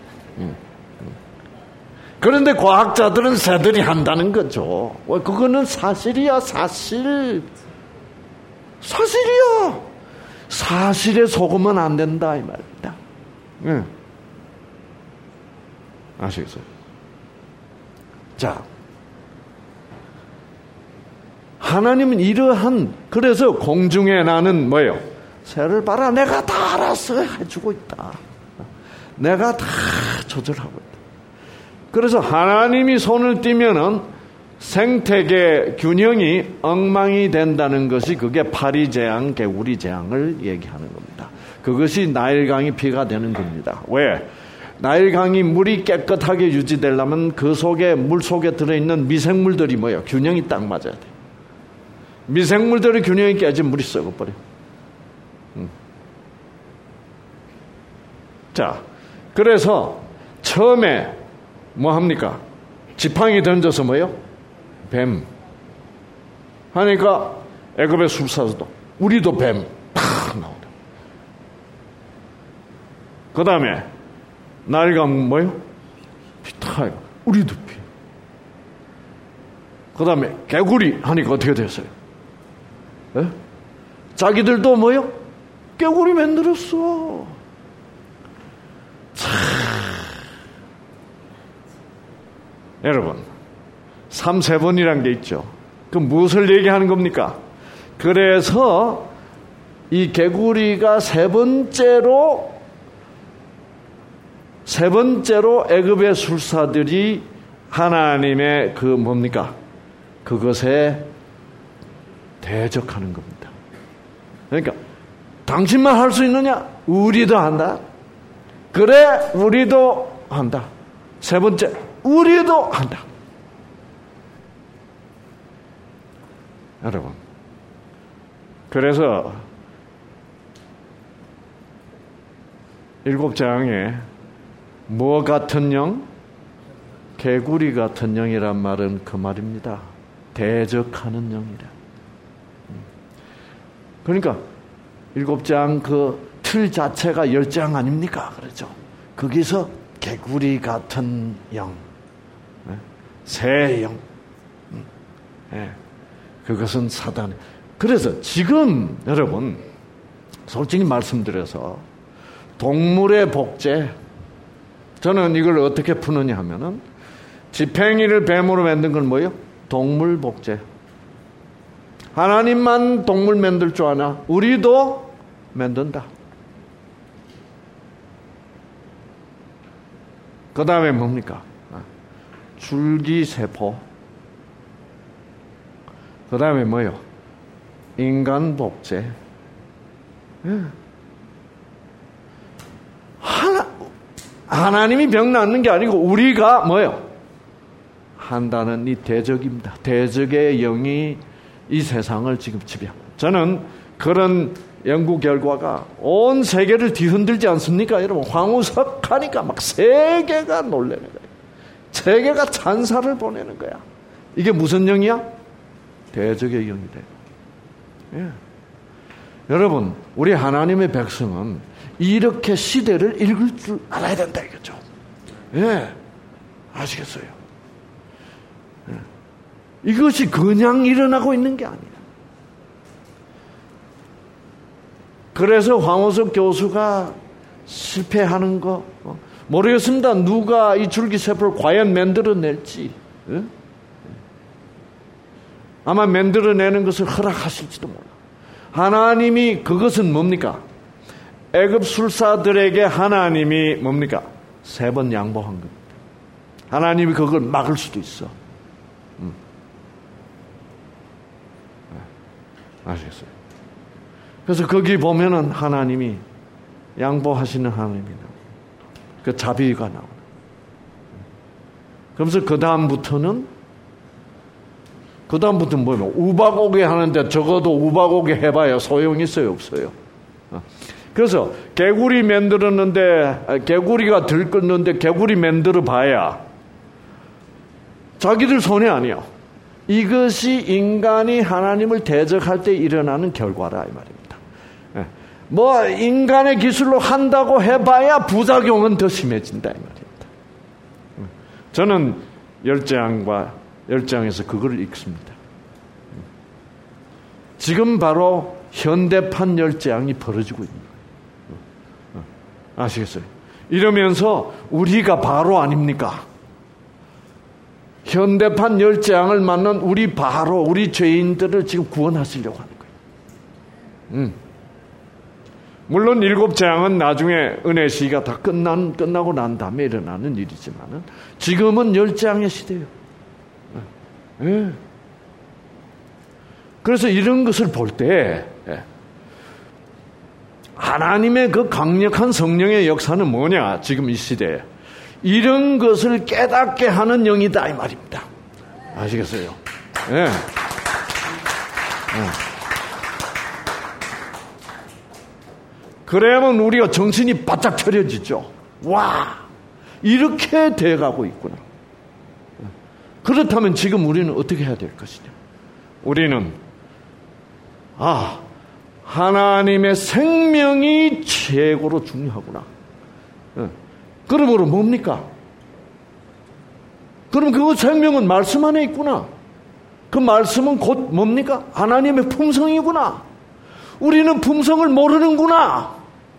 그런데 과학자들은 새들이 한다는 거죠. 그거는 사실이야, 사실. 사실이야. 사실에 속으면 안 된다, 이 말입니다. 아시겠어요? 자, 하나님은 이러한, 그래서 공중에 나는 뭐예요? 새를 봐라, 내가 다 알아서 해주고 있다. 내가 다 조절하고 있다. 그래서 하나님이 손을 떼면은 생태계 균형이 엉망이 된다는 것이 그게 파리재앙, 개구리재앙을 얘기하는 겁니다. 그것이 나일강이 피가 되는 겁니다. 왜? 나일강이 물이 깨끗하게 유지되려면 그 속에, 물 속에 들어있는 미생물들이 뭐예요? 균형이 딱 맞아야 돼. 미생물들의 균형이 깨지면 물이 썩어버려. 자, 그래서 처음에 뭐 합니까? 지팡이 던져서 뭐요? 뱀. 하니까 애굽의 술사도 우리도 뱀 탁 나오다. 그 다음에 나일강 뭐요? 피타요. 우리도 피. 그 다음에 개구리 하니까 어떻게 됐어요? 에? 자기들도 뭐요? 개구리 만들었어. 참. 여러분, 3세번이란 게 있죠. 그 무엇을 얘기하는 겁니까? 그래서 이 개구리가 세 번째로 애굽의 술사들이 하나님의 그 뭡니까? 그것에 대적하는 겁니다. 그러니까 당신만 할 수 있느냐? 우리도 한다. 그래, 우리도 한다. 세 번째, 우리도 한다. 여러분, 그래서 7장에 뭐 같은 영? 개구리 같은 영이란 말은 그 말입니다. 대적하는 영이라. 그러니까 7장 그 틀 자체가 10장 아닙니까? 그렇죠. 거기서 개구리 같은 영, 새 영, 그것은 사단. 그래서 지금 여러분 솔직히 말씀드려서 동물의 복제, 저는 이걸 어떻게 푸느냐 하면은 지팽이를 뱀으로 만든 건 뭐예요? 동물 복제. 하나님만 동물 만들 줄 아나? 우리도 만든다. 그 다음에 뭡니까? 줄기세포. 그 다음에 뭐요? 인간 복제. 하나님이 병 낫는 게 아니고 우리가 뭐요? 한다는 이 대적입니다. 대적의 영이 이 세상을 지금 지배합니다. 저는 그런 연구 결과가 온 세계를 뒤흔들지 않습니까? 여러분, 황우석 하니까 막 세계가 놀라는 거예요. 세계가 찬사를 보내는 거야. 이게 무슨 영이야? 대적의 영이 돼요. 예. 여러분, 우리 하나님의 백성은 이렇게 시대를 읽을 줄 알아야 된다 이거죠. 예, 아시겠어요? 예. 이것이 그냥 일어나고 있는 게 아니야. 그래서 황호석 교수가 실패하는 거 모르겠습니다. 누가 이 줄기세포를 과연 만들어낼지. 예? 아마 만들어내는 것을 허락하실지도 몰라. 하나님이 그것은 뭡니까? 애굽 술사들에게 하나님이 뭡니까? 3번 양보한 겁니다. 하나님이 그걸 막을 수도 있어. 아시겠어요? 그래서 거기 보면은 하나님이 양보하시는 하나님이 나와요. 그 자비가 나와요. 그러면서 그 다음부터는 뭐예요? 우박오게 하는데 적어도 우박오게 해봐야 소용이 있어요, 없어요? 그래서 개구리 만들었는데 개구리가 들끓는데 개구리 만들어 봐야 자기들 손이 아니야. 이것이 인간이 하나님을 대적할 때 일어나는 결과라 이 말입니다. 뭐 인간의 기술로 한다고 해봐야 부작용은 더 심해진다 이 말입니다. 저는 열장에서 그걸 읽습니다. 지금 바로 현대판 열재앙이 벌어지고 있는 거예요. 아시겠어요? 이러면서 우리가 바로 아닙니까? 현대판 열재앙을 맞는 우리 죄인들을 지금 구원하시려고 하는 거예요. 물론 7재앙은 나중에 은혜 시기가 다 끝나고 난 다음에 일어나는 일이지만은 지금은 열재앙의 시대예요. 예. 그래서 이런 것을 볼 때 하나님의 그 강력한 성령의 역사는 뭐냐? 지금 이 시대에 이런 것을 깨닫게 하는 영이다 이 말입니다. 아시겠어요? 예. 그래야만 우리가 정신이 바짝 차려지죠. 와, 이렇게 돼가고 있구나. 그렇다면 지금 우리는 어떻게 해야 될 것이냐? 우리는 하나님의 생명이 최고로 중요하구나. 그러므로 뭡니까? 그럼 그 생명은 말씀 안에 있구나. 그 말씀은 곧 뭡니까? 하나님의 품성이구나. 우리는 품성을 모르는구나.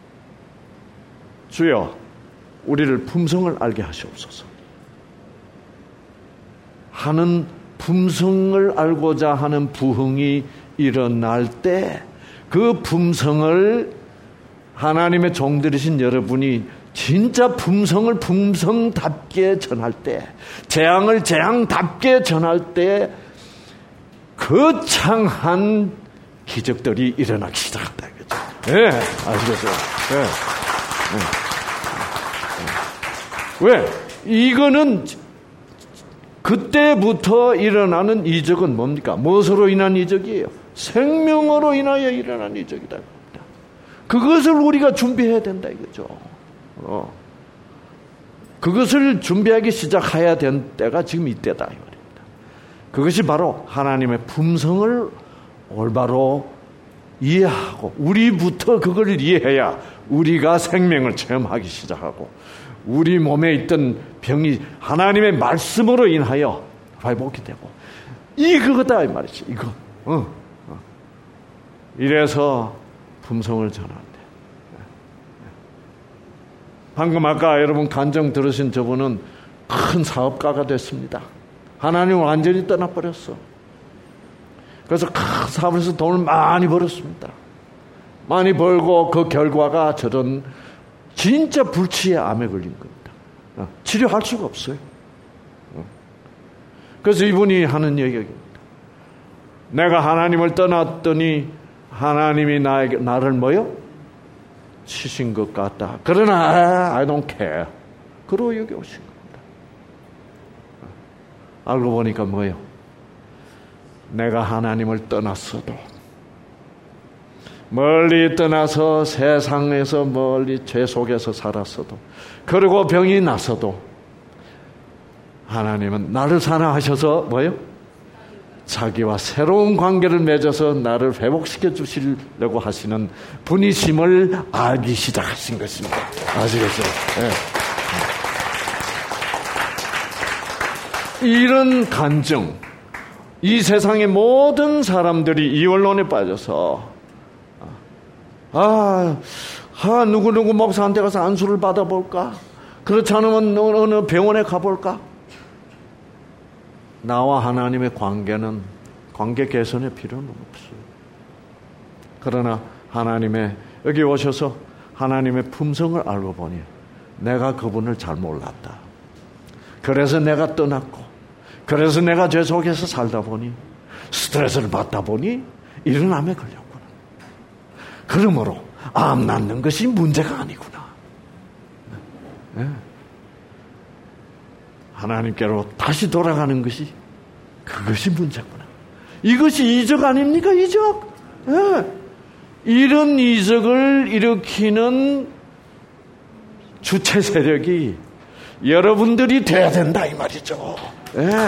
주여, 우리를 품성을 알게 하시옵소서. 하는 품성을 알고자 하는 부흥이 일어날 때 그 품성을 하나님의 종들이신 여러분이 진짜 품성을 품성답게 전할 때, 재앙을 재앙답게 전할 때 거창한 기적들이 일어나기 시작한다. 그죠? 네, 아시겠어요? 네. 왜? 이거는 그때부터 일어나는 이적은 뭡니까? 무엇으로 인한 이적이에요? 생명으로 인하여 일어난 이적이다. 그것을 우리가 준비해야 된다 이거죠. 그것을 준비하기 시작해야 된 때가 지금 이때다 이 말입니다. 그것이 바로 하나님의 품성을 올바로 이해하고 우리부터 그걸 이해해야 우리가 생명을 체험하기 시작하고 우리 몸에 있던 병이 하나님의 말씀으로 인하여 회복이 되고 그거다 이 말이지. 이거. 이래서 품성을 전한대. 방금 아까 여러분 간증 들으신 저분은 큰 사업가가 됐습니다. 하나님을 완전히 떠나버렸어. 그래서 큰 사업에서 돈을 많이 벌었습니다. 많이 벌고 그 결과가 저런 진짜 불치의 암에 걸린 겁니다. 치료할 수가 없어요. 그래서 이분이 하는 얘기가 내가 하나님을 떠났더니 하나님이 나를 뭐요? 치신 것 같다. 그러나 I don't care. 그러고 여기 오신 겁니다. 알고 보니까 뭐요? 내가 하나님을 떠났어도 멀리 떠나서 세상에서 멀리 죄 속에서 살았어도 그리고 병이 났어도 하나님은 나를 사랑하셔서 뭐요? 자기와 새로운 관계를 맺어서 나를 회복시켜 주시려고 하시는 분이심을 알기 시작하신 것입니다. 아시겠어요? 네. 이런 간증, 이 세상의 모든 사람들이 이 언론에 빠져서 누구누구 목사한테 가서 안수를 받아볼까? 그렇지 않으면 어느 병원에 가볼까? 나와 하나님의 관계 개선의 필요는 없어요. 그러나 하나님의 여기 오셔서 하나님의 품성을 알고 보니 내가 그분을 잘 몰랐다. 그래서 내가 떠났고 그래서 내가 죄 속에서 살다 보니 스트레스를 받다 보니 이런 암에 걸렸구나. 그러므로 암 낫는 것이 문제가 아니구나. 네. 하나님께로 다시 돌아가는 것이 그것이 문제구나. 이것이 이적 아닙니까? 이적. 네. 이런 이적을 일으키는 주체 세력이 여러분들이 돼야 된다 이 말이죠. 예, 예.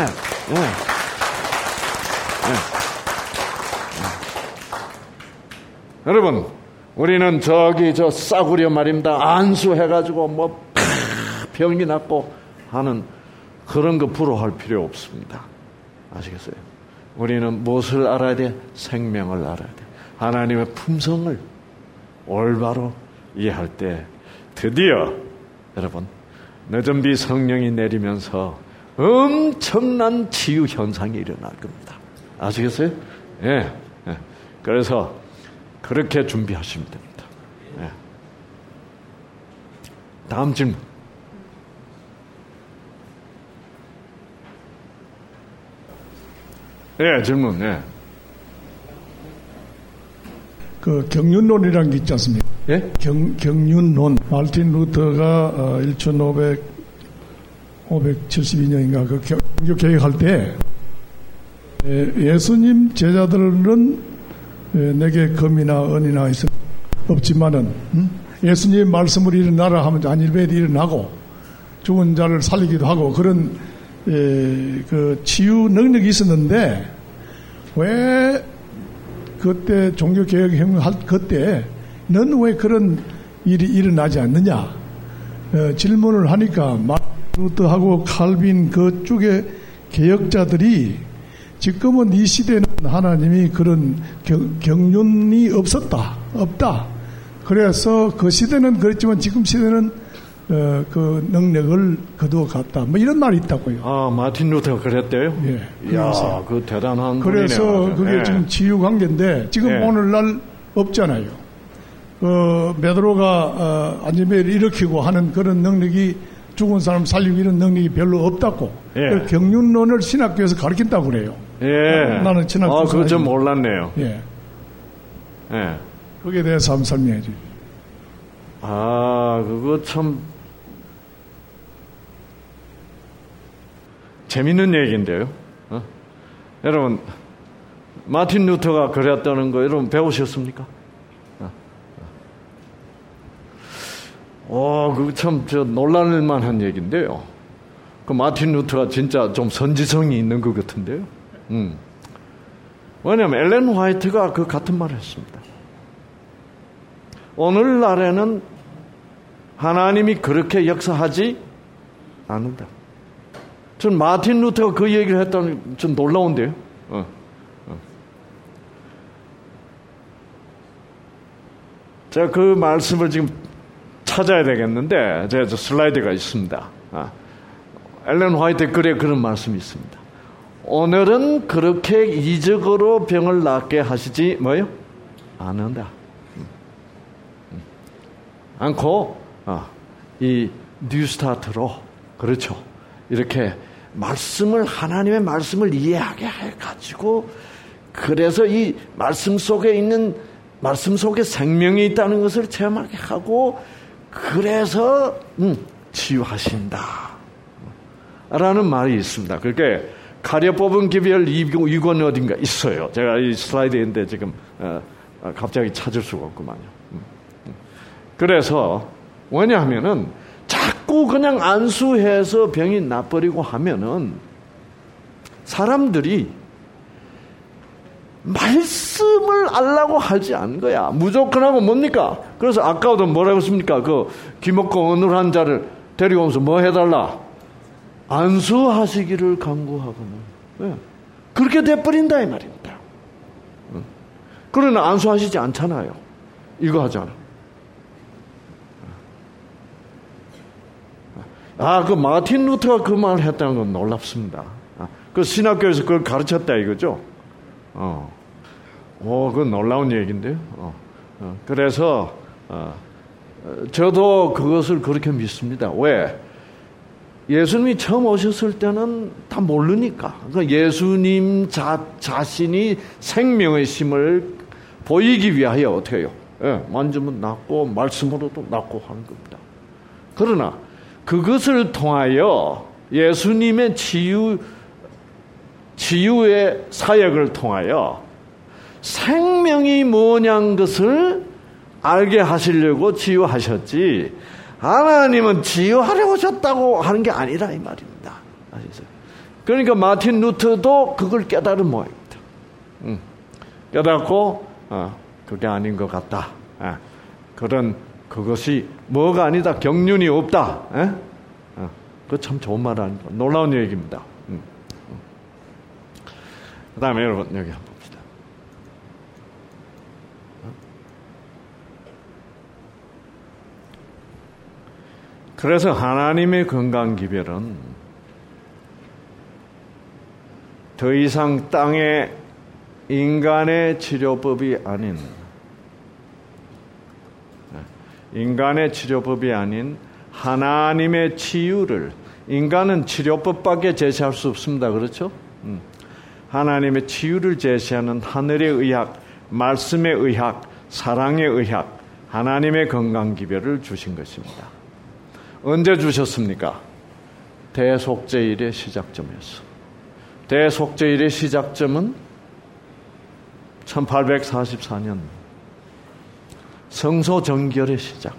여러분, 우리는 저기 저 싸구려 말입니다. 안수해가지고 뭐 병이 낫고 하는 그런 거 부러워할 필요 없습니다. 아시겠어요? 우리는 무엇을 알아야 돼? 생명을 알아야 돼. 하나님의 품성을 올바로 이해할 때 드디어 여러분 늦은 비 성령이 내리면서 엄청난 치유 현상이 일어날 겁니다. 아시겠어요? 예. 예. 그래서 그렇게 준비하시면 됩니다. 예. 다음 질문. 예, 질문. 예. 그 경륜론이라는 게 있지 않습니까? 예? 경륜론. 마르틴 루터가 1572년인가 그 종교 개혁할 때 예수님 제자들은 내게 금이나 은이나 없지만은 예수님 말씀을 일어나라 하면 안일배도 일어나고 죽은 자를 살리기도 하고 그런 그 치유 능력이 있었는데 왜 그때 종교개혁 할 그때 넌 왜 그런 일이 일어나지 않느냐 질문을 하니까 마르트하고 칼빈 그쪽의 개혁자들이 지금은 이 시대는 하나님이 그런 경륜이 없다. 그래서 그 시대는 그랬지만 지금 시대는 그 능력을 거두어갔다. 뭐 이런 말이 있다고요. 아, 마틴 루터가 그랬대요? 예. 이야, 그 대단한 그래서 분이네요. 그게 예. 지금 치유 관계인데 지금 예. 오늘날 없잖아요. 베드로가 안전벨을 일으키고 하는 그런 능력이 죽은 사람 살리고 이런 능력이 별로 없다고. 예. 경륜론을 신학교에서 가르친다고 그래요. 예. 나는 신학교 아, 그거 좀 몰랐네요. 예. 예. 거기에 대해서 한번 설명해 주세요. 아, 그거 참 재밌는 얘기인데요. 여러분, 마틴 루터가 그랬다는 거 여러분 배우셨습니까? 그거 참 놀랄 만한 얘기인데요. 그 마틴 루터가 진짜 좀 선지성이 있는 것 같은데요. 왜냐하면 엘렌 화이트가 그 같은 말을 했습니다. 오늘날에는 하나님이 그렇게 역사하지 않는다. 전 마틴 루터가 그 얘기를 했다는 좀 놀라운데요. 제가 그 말씀을 지금 찾아야 되겠는데 제가 슬라이드가 있습니다. 엘렌 화이트 글에 그런 말씀이 있습니다. 오늘은 그렇게 이적으로 병을 낫게 하시지 뭐요? 않는다. 않고 이 뉴스타트로 그렇죠. 이렇게 하나님의 말씀을 이해하게 해가지고 그래서 이 말씀 속에 생명이 있다는 것을 체험하게 하고 그래서 치유하신다 라는 말이 있습니다. 그러니까 가려 뽑은 기별 2권 어딘가 있어요. 제가 이 슬라이드인데 지금 갑자기 찾을 수가 없구만요. 그래서 왜냐하면은 자꾸 그냥 안수해서 병이 나버리고 하면은 사람들이 말씀을 알라고 하지 않은 거야. 무조건 하고 뭡니까? 그래서 아까도 뭐라고 했습니까? 그 귀먹고 어눌한 자를 데리고 오면서 뭐 해달라? 안수하시기를 간구하고는. 네. 그렇게 돼버린다 이 말입니다. 그러나 안수하시지 않잖아요. 이거 하잖아. 그 마틴 루터가 그 말을 했다는 건 놀랍습니다. 그 신학교에서 그걸 가르쳤다 이거죠. 그건 놀라운 얘기인데요. 그래서 저도 그것을 그렇게 믿습니다. 왜? 예수님이 처음 오셨을 때는 다 모르니까. 그러니까 예수님 자신이 생명의 힘을 보이기 위하여 어떻게 해요? 만지면 낫고 말씀으로도 낫고 하는 겁니다. 그러나 그것을 통하여 예수님의 치유의 사역을 통하여 생명이 뭐냐는 것을 알게 하시려고 치유하셨지, 하나님은 치유하려고 오셨다고 하는 게 아니라 이 말입니다. 아시겠어요? 그러니까 마틴 루터도 그걸 깨달은 모양입니다. 깨닫고 그게 아닌 것 같다. 그것이 뭐가 아니다. 경륜이 없다. 그거 참 좋은 말 아닙니까? 놀라운 얘기입니다. 그 다음에 여러분 여기 한번 봅시다. 그래서 하나님의 건강기별은 더 이상 땅의 인간의 치료법이 아닌 하나님의 치유를, 인간은 치료법밖에 제시할 수 없습니다. 그렇죠? 하나님의 치유를 제시하는 하늘의 의학, 말씀의 의학, 사랑의 의학, 하나님의 건강기별을 주신 것입니다. 언제 주셨습니까? 대속죄일의 시작점이었어. 대속죄일의 시작점은 1844년 성소정결의 시작.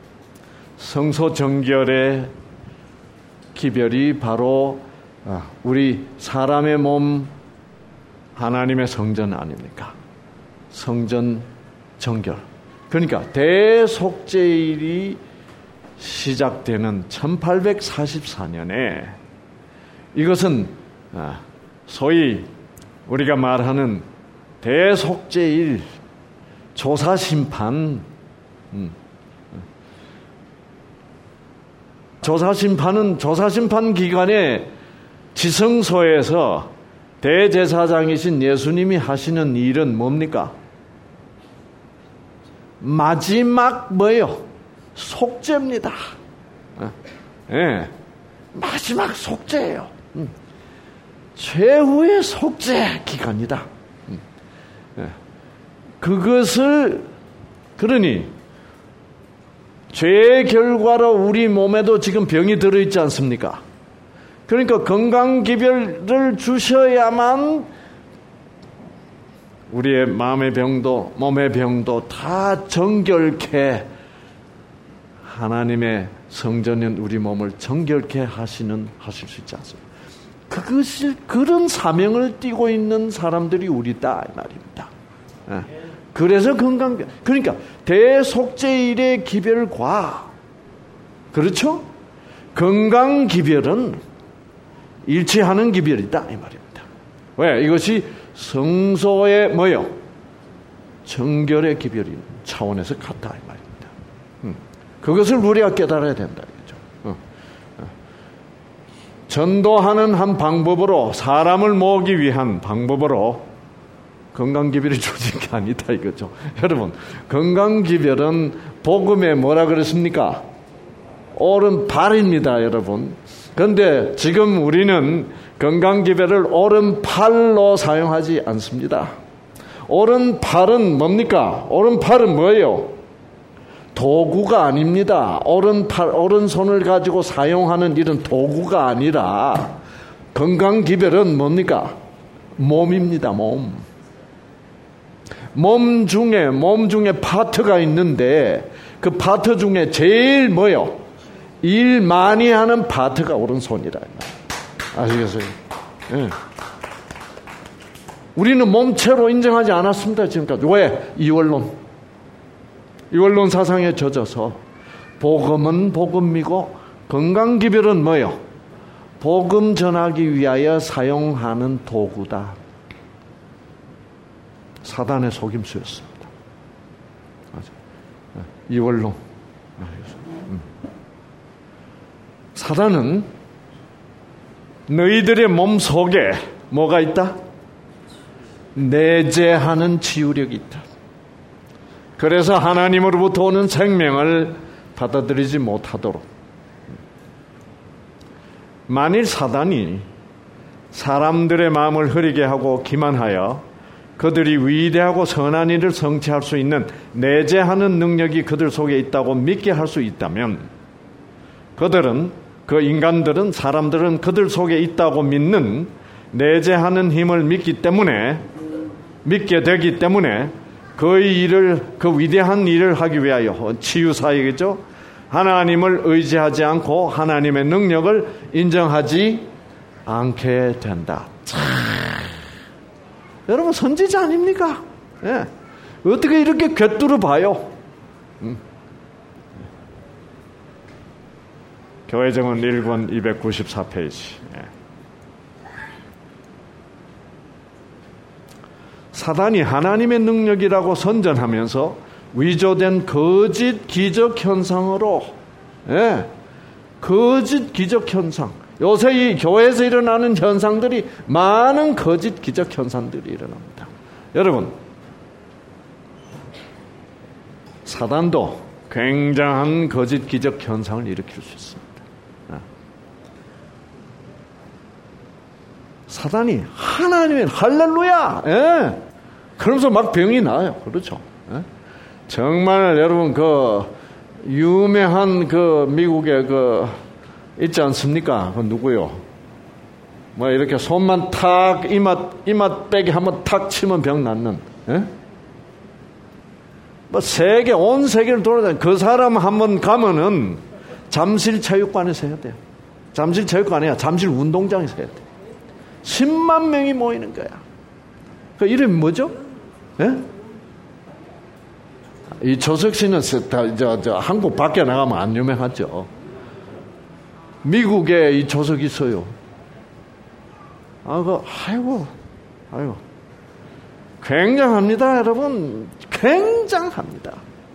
성소정결의 기별이 바로 우리 사람의 몸, 하나님의 성전 아닙니까? 성전 정결. 그러니까 대속죄일이 시작되는 1844년에 이것은 소위 우리가 말하는 대속죄일 조사심판. 조사심판 기간에 지성소에서 대제사장이신 예수님이 하시는 일은 뭡니까? 마지막 뭐예요? 속죄입니다. 마지막 속죄예요. 최후의 속죄 기간이다. 그것을, 그러니 죄의 결과로 우리 몸에도 지금 병이 들어있지 않습니까? 그러니까 건강기별을 주셔야만 우리의 마음의 병도 몸의 병도 다 정결케, 하나님의 성전인 우리 몸을 정결케 하실 수 있지 않습니까? 그것이, 그런 사명을 띠고 있는 사람들이 우리다 이 말입니다. 그래서 건강기별, 그러니까 대속죄일의 기별과, 그렇죠? 건강기별은 일치하는 기별이다 이 말입니다. 왜? 이것이 성소의 뭐요? 정결의 기별이 차원에서 같다 이 말입니다. 그것을 우리가 깨달아야 된다 이거죠. 전도하는 한 방법으로, 사람을 모으기 위한 방법으로 건강기별이 주어진 게 아니다 이거죠. 여러분, 건강기별은 복음에 뭐라 그랬습니까? 오른팔입니다 여러분. 그런데 지금 우리는 건강기별을 오른팔로 사용하지 않습니다. 오른팔은 뭡니까? 오른팔은 뭐예요? 도구가 아닙니다. 오른손을 가지고 사용하는 이런 도구가 아니라 건강기별은 뭡니까? 몸입니다. 몸 중에 파트가 있는데 그 파트 중에 제일 뭐요? 일 많이 하는 파트가 오른손이라. 아시겠어요? 네. 우리는 몸체로 인정하지 않았습니다 지금까지. 왜? 이원론 사상에 젖어서 복음은 복음이고 건강기별은 뭐요? 복음 전하기 위하여 사용하는 도구다. 사단의 속임수였습니다. 맞아요. 이원론. 사단은 너희들의 몸 속에 뭐가 있다? 내재하는 치유력이 있다. 그래서 하나님으로부터 오는 생명을 받아들이지 못하도록. 만일 사단이 사람들의 마음을 흐리게 하고 기만하여 그들이 위대하고 선한 일을 성취할 수 있는 내재하는 능력이 그들 속에 있다고 믿게 할 수 있다면, 인간들은, 사람들은 그들 속에 있다고 믿는 내재하는 힘을 믿기 때문에 믿게 되기 때문에 그 위대한 일을 하기 위하여 치유사역이죠. 하나님을 의지하지 않고 하나님의 능력을 인정하지 않게 된다. 여러분 선지자 아닙니까? 예. 어떻게 이렇게 꿰뚫어 봐요? 교회정원 1권 294페이지. 예. 사단이 하나님의 능력이라고 선전하면서 위조된 거짓 기적 현상으로, 예, 거짓 기적 현상. 요새 이 교회에서 일어나는 현상들이 많은 거짓 기적 현상들이 일어납니다. 여러분, 사단도 굉장한 거짓 기적 현상을 일으킬 수 있습니다. 사단이 하나님의 할렐루야, 예, 그러면서 막 병이 나요. 그렇죠? 예? 정말 여러분 그 유명한 그 미국의 그 있지 않습니까? 그 누구요? 뭐 이렇게 손만 탁 이맛 빼기 한번 탁 치면 병 낫는. 예? 뭐 세계 온 세계를 돌아다니 그 사람 한번 가면은 잠실 체육관에서 해야 돼요. 잠실 체육관이야. 잠실 운동장에서 해야 돼. 10만 명이 모이는 거야. 그 이름이 뭐죠? 예? 이 조석 씨는 한국 밖에 나가면 안 유명하죠. 미국에 이 조석이 있어요. 아이고. 굉장합니다, 여러분. 굉장합니다.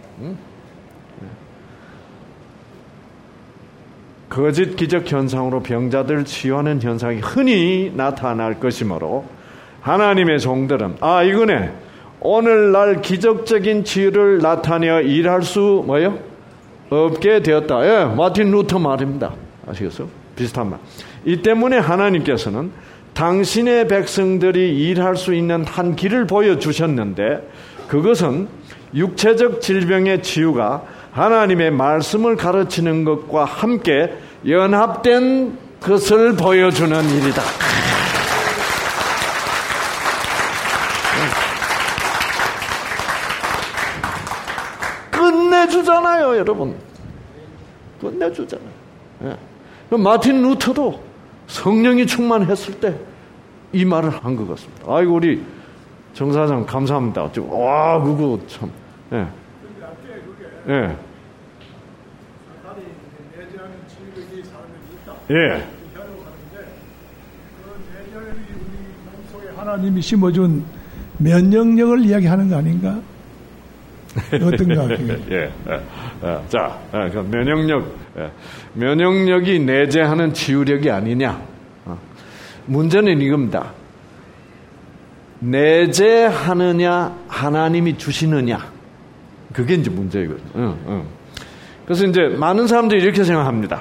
거짓 기적 현상으로 병자들 치유하는 현상이 흔히 나타날 것이므로 하나님의 종들은 이거네. 오늘날 기적적인 치유를 나타내어 일할 수 없게 되었다. 예, 마틴 루터 말입니다. 아시겠어요? 비슷한 말. 이 때문에 하나님께서는 당신의 백성들이 일할 수 있는 한 길을 보여주셨는데 그것은 육체적 질병의 치유가 하나님의 말씀을 가르치는 것과 함께 연합된 것을 보여주는 일이다. 끝내주잖아요, 여러분. 끝내주잖아요. 예. 마틴 루터도 성령이 충만했을 때 이 말을 한 것 같습니다. 아이고, 우리 정사장 감사합니다. 와, 그거 참. 예. 예. 예. 하나님이 심어준 면역력을 이야기하는 거 아닌가? 어떤가? 예. 자, 그 면역력이 내재하는 치유력이 아니냐? 문제는 이겁니다. 내재하느냐, 하나님이 주시느냐? 그게 이제 문제이거든요. 그래서 이제 많은 사람들이 이렇게 생각합니다.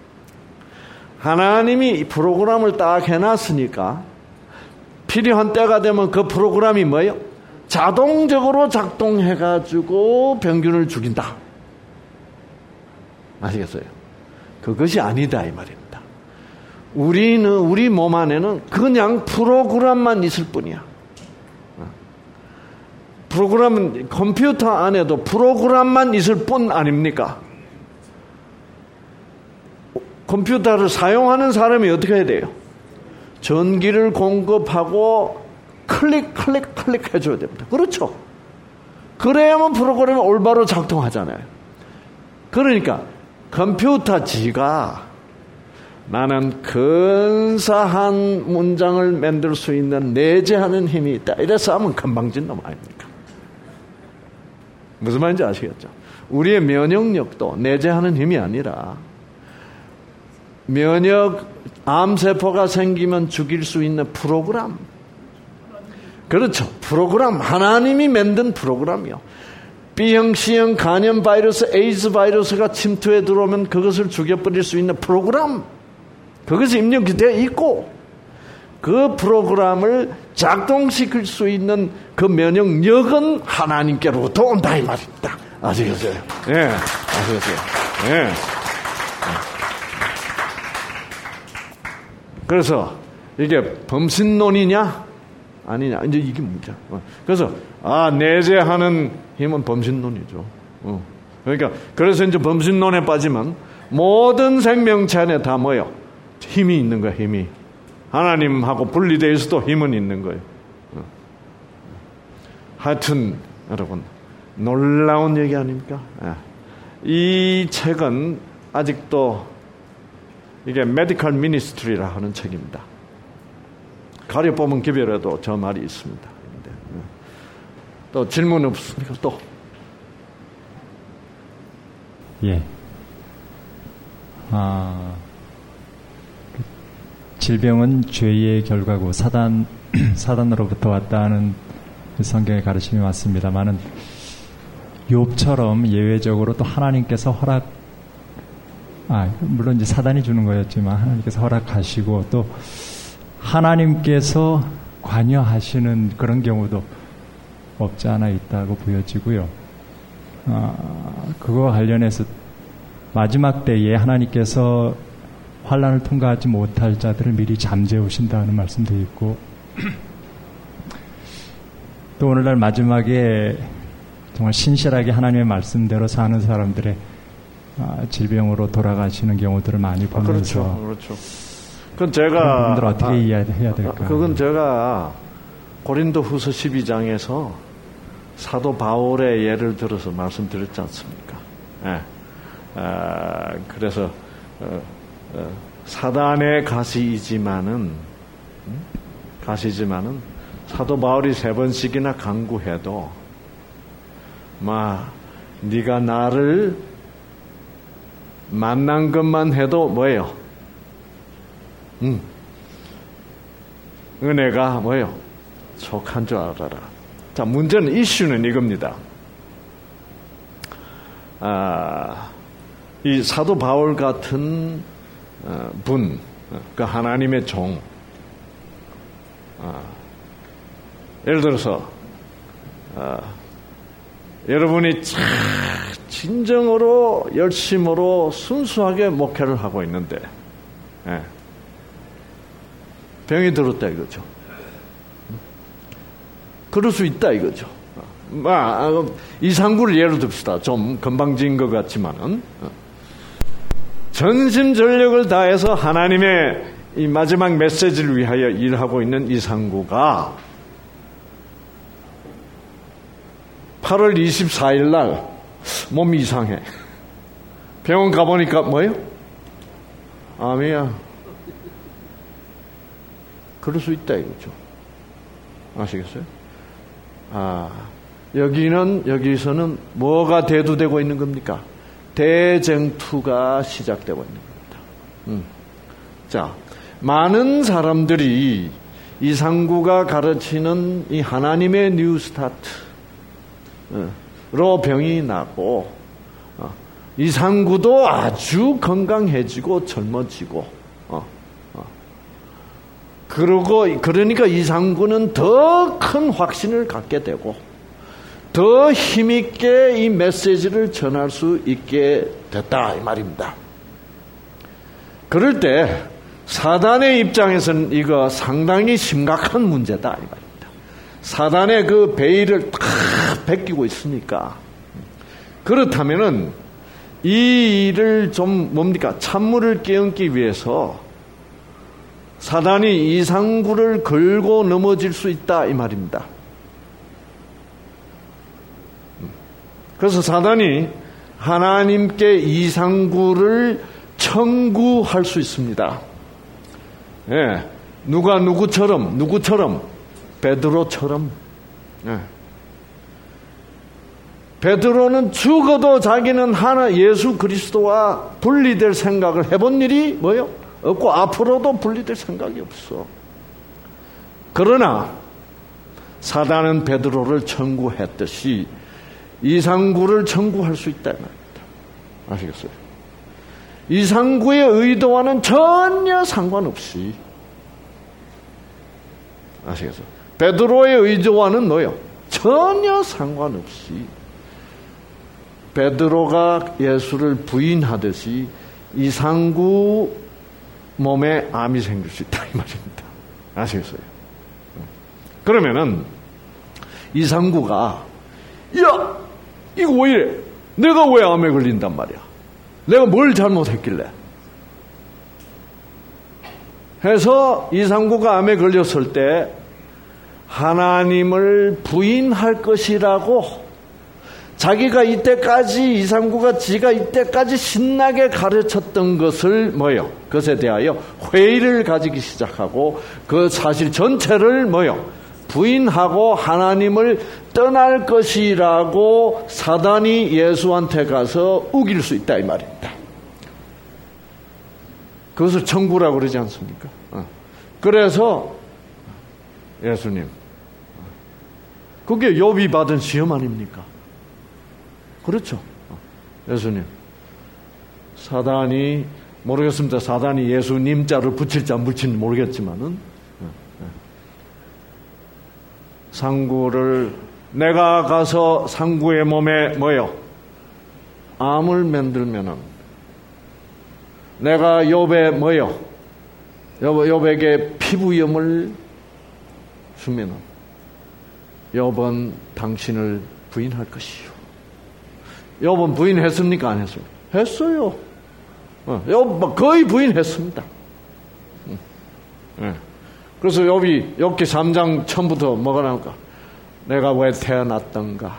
하나님이 프로그램을 딱 해놨으니까 필요한 때가 되면 그 프로그램이 뭐예요? 자동적으로 작동해가지고 병균을 죽인다. 아시겠어요? 그것이 아니다 이 말입니다. 우리 몸 안에는 그냥 프로그램만 있을 뿐이야. 프로그램은 컴퓨터 안에도 프로그램만 있을 뿐 아닙니까? 컴퓨터를 사용하는 사람이 어떻게 해야 돼요? 전기를 공급하고 클릭 해줘야 됩니다. 그렇죠? 그래야만 프로그램이 올바로 작동하잖아요. 그러니까 컴퓨터지가 나는 근사한 문장을 만들 수 있는 내재하는 힘이 있다. 이래서 하면 건방진 놈 아닙니까? 무슨 말인지 아시겠죠? 우리의 면역력도 내재하는 힘이 아니라 암세포가 생기면 죽일 수 있는 프로그램. 그렇죠. 프로그램. 하나님이 만든 프로그램이요. B형, C형 간염 바이러스, 에이즈 바이러스가 침투해 들어오면 그것을 죽여버릴 수 있는 프로그램. 그것이 입력이 되어 있고 그 프로그램을 작동시킬 수 있는 그 면역력은 하나님께로부터 온다 이 말입니다. 아시겠어요? 예. 아시겠어요? 예. 그래서 이게 범신론이냐 아니냐. 이제 이게 문제. 그래서 내재하는 힘은 범신론이죠. 그러니까 그래서 이제 범신론에 빠지면 모든 생명체 안에 다 뭐요? 힘이 있는 거야. 힘이. 하나님하고 분리되어 있어도 힘은 있는 거예요. 하여튼 여러분 놀라운 얘기 아닙니까? 이 책은 아직도 이게 메디컬 미니스트리라 하는 책입니다. 가려보면 기별에도 저 말이 있습니다. 또 질문 없습니까? 또 예. 질병은 죄의 결과고 사단으로부터 왔다는 성경의 가르침이 맞습니다만은 욥처럼 예외적으로 또 하나님께서 물론 이제 사단이 주는 거였지만 하나님께서 허락하시고 또 하나님께서 관여하시는 그런 경우도 없지 않아 있다고 보여지고요. 그거와 관련해서 마지막 때에 하나님께서 환난을 통과하지 못할 자들을 미리 잠재우신다는 말씀도 있고 또 오늘날 마지막에 정말 신실하게 하나님의 말씀대로 사는 사람들의 질병으로 돌아가시는 경우들을 많이 보면서 그렇죠. 그건 제가 분들 어떻게 이해해야 될까? 그건 제가 고린도후서 12장에서 사도 바울의 예를 들어서 말씀드렸지 않습니까? 그래서 사단의 가시지만은 사도 바울이 3번씩이나 간구해도 네가 나를 만난 것만 해도 뭐예요? 은혜가 뭐예요? 족한 줄 알아라. 자, 문제는 이슈는 이겁니다. 이 사도 바울 같은 분, 그 하나님의 종, 예를 들어서 여러분이 진정으로 열심으로 순수하게 목회를 하고 있는데 병이 들었다 이거죠. 그럴 수 있다 이거죠. 이상구를 예로 듭시다. 좀 건방진 것 같지만은 전심전력을 다해서 하나님의 이 마지막 메시지를 위하여 일하고 있는 이상구가 8월 24일 날 몸이 이상해. 병원 가보니까 뭐예요? 암이야. 그럴 수 있다 이거죠. 아시겠어요? 여기서는 뭐가 대두되고 있는 겁니까? 대쟁투가 시작되고 있는 겁니다. 자, 많은 사람들이 이상구가 가르치는 이 하나님의 뉴스타트로 병이 나고 이상구도 아주 건강해지고 젊어지고 그러니까 이상구는 더 큰 확신을 갖게 되고 더 힘있게 이 메시지를 전할 수 있게 됐다 이 말입니다. 그럴 때 사단의 입장에서는 이거 상당히 심각한 문제다 이 말입니다. 사단의 그 베일을 다 벗기고 있으니까 그렇다면은 이 일을 좀 찬물을 끼얹기 위해서 사단이 이상구를 걸고 넘어질 수 있다 이 말입니다. 그래서 사단이 하나님께 이상구를 청구할 수 있습니다. 누구처럼? 베드로처럼. 베드로는 죽어도 자기는 예수 그리스도와 분리될 생각을 해본 일이 뭐예요? 없고 앞으로도 분리될 생각이 없어. 그러나 사단은 베드로를 청구했듯이 이상구를 청구할 수 있다 말입니다. 아시겠어요? 이상구의 의도와는 전혀 상관없이 아시겠어요? 베드로의 의도와는 뭐예요? 전혀 상관없이 베드로가 예수를 부인하듯이 이상구 몸에 암이 생길 수 있다 이 말입니다. 아시겠어요? 그러면은 이상구가 야 이거 왜 이래? 내가 왜 암에 걸린단 말이야? 내가 뭘 잘못했길래? 해서 이상구가 암에 걸렸을 때 하나님을 부인할 것이라고 자기가 이때까지 이상구가 지가 이때까지 신나게 가르쳤던 것을 뭐요? 그것에 대하여 회의를 가지기 시작하고 그 사실 전체를 뭐요? 부인하고 하나님을 떠날 것이라고 사단이 예수한테 가서 우길 수 있다 이 말입니다. 그것을 청구라고 그러지 않습니까? 그래서 예수님 그게 욥이 받은 시험 아닙니까? 그렇죠. 예수님 사단이 모르겠습니다. 사단이 예수님 자를 붙일지 안 붙일지 모르겠지만은 상구를 내가 가서 상구의 몸에 뭐요? 암을 만들면은 내가 욥에 뭐요? 욥에게 피부염을 주면은 욥은 당신을 부인할 것이요. 욥은 부인했습니까? 안 했어요? 했어요. 욥 거의 부인했습니다. 그래서 욥이 욥기 3장 처음부터 뭐가 나올까? 내가 왜 태어났던가?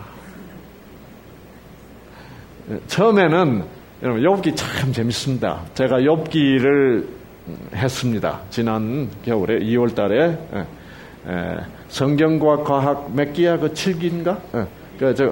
처음에는 여러분 욥기 참 재밌습니다. 제가 욥기를 했습니다. 지난 겨울에 2월 달에 성경과 과학 몇 기야? 그 7기인가? 그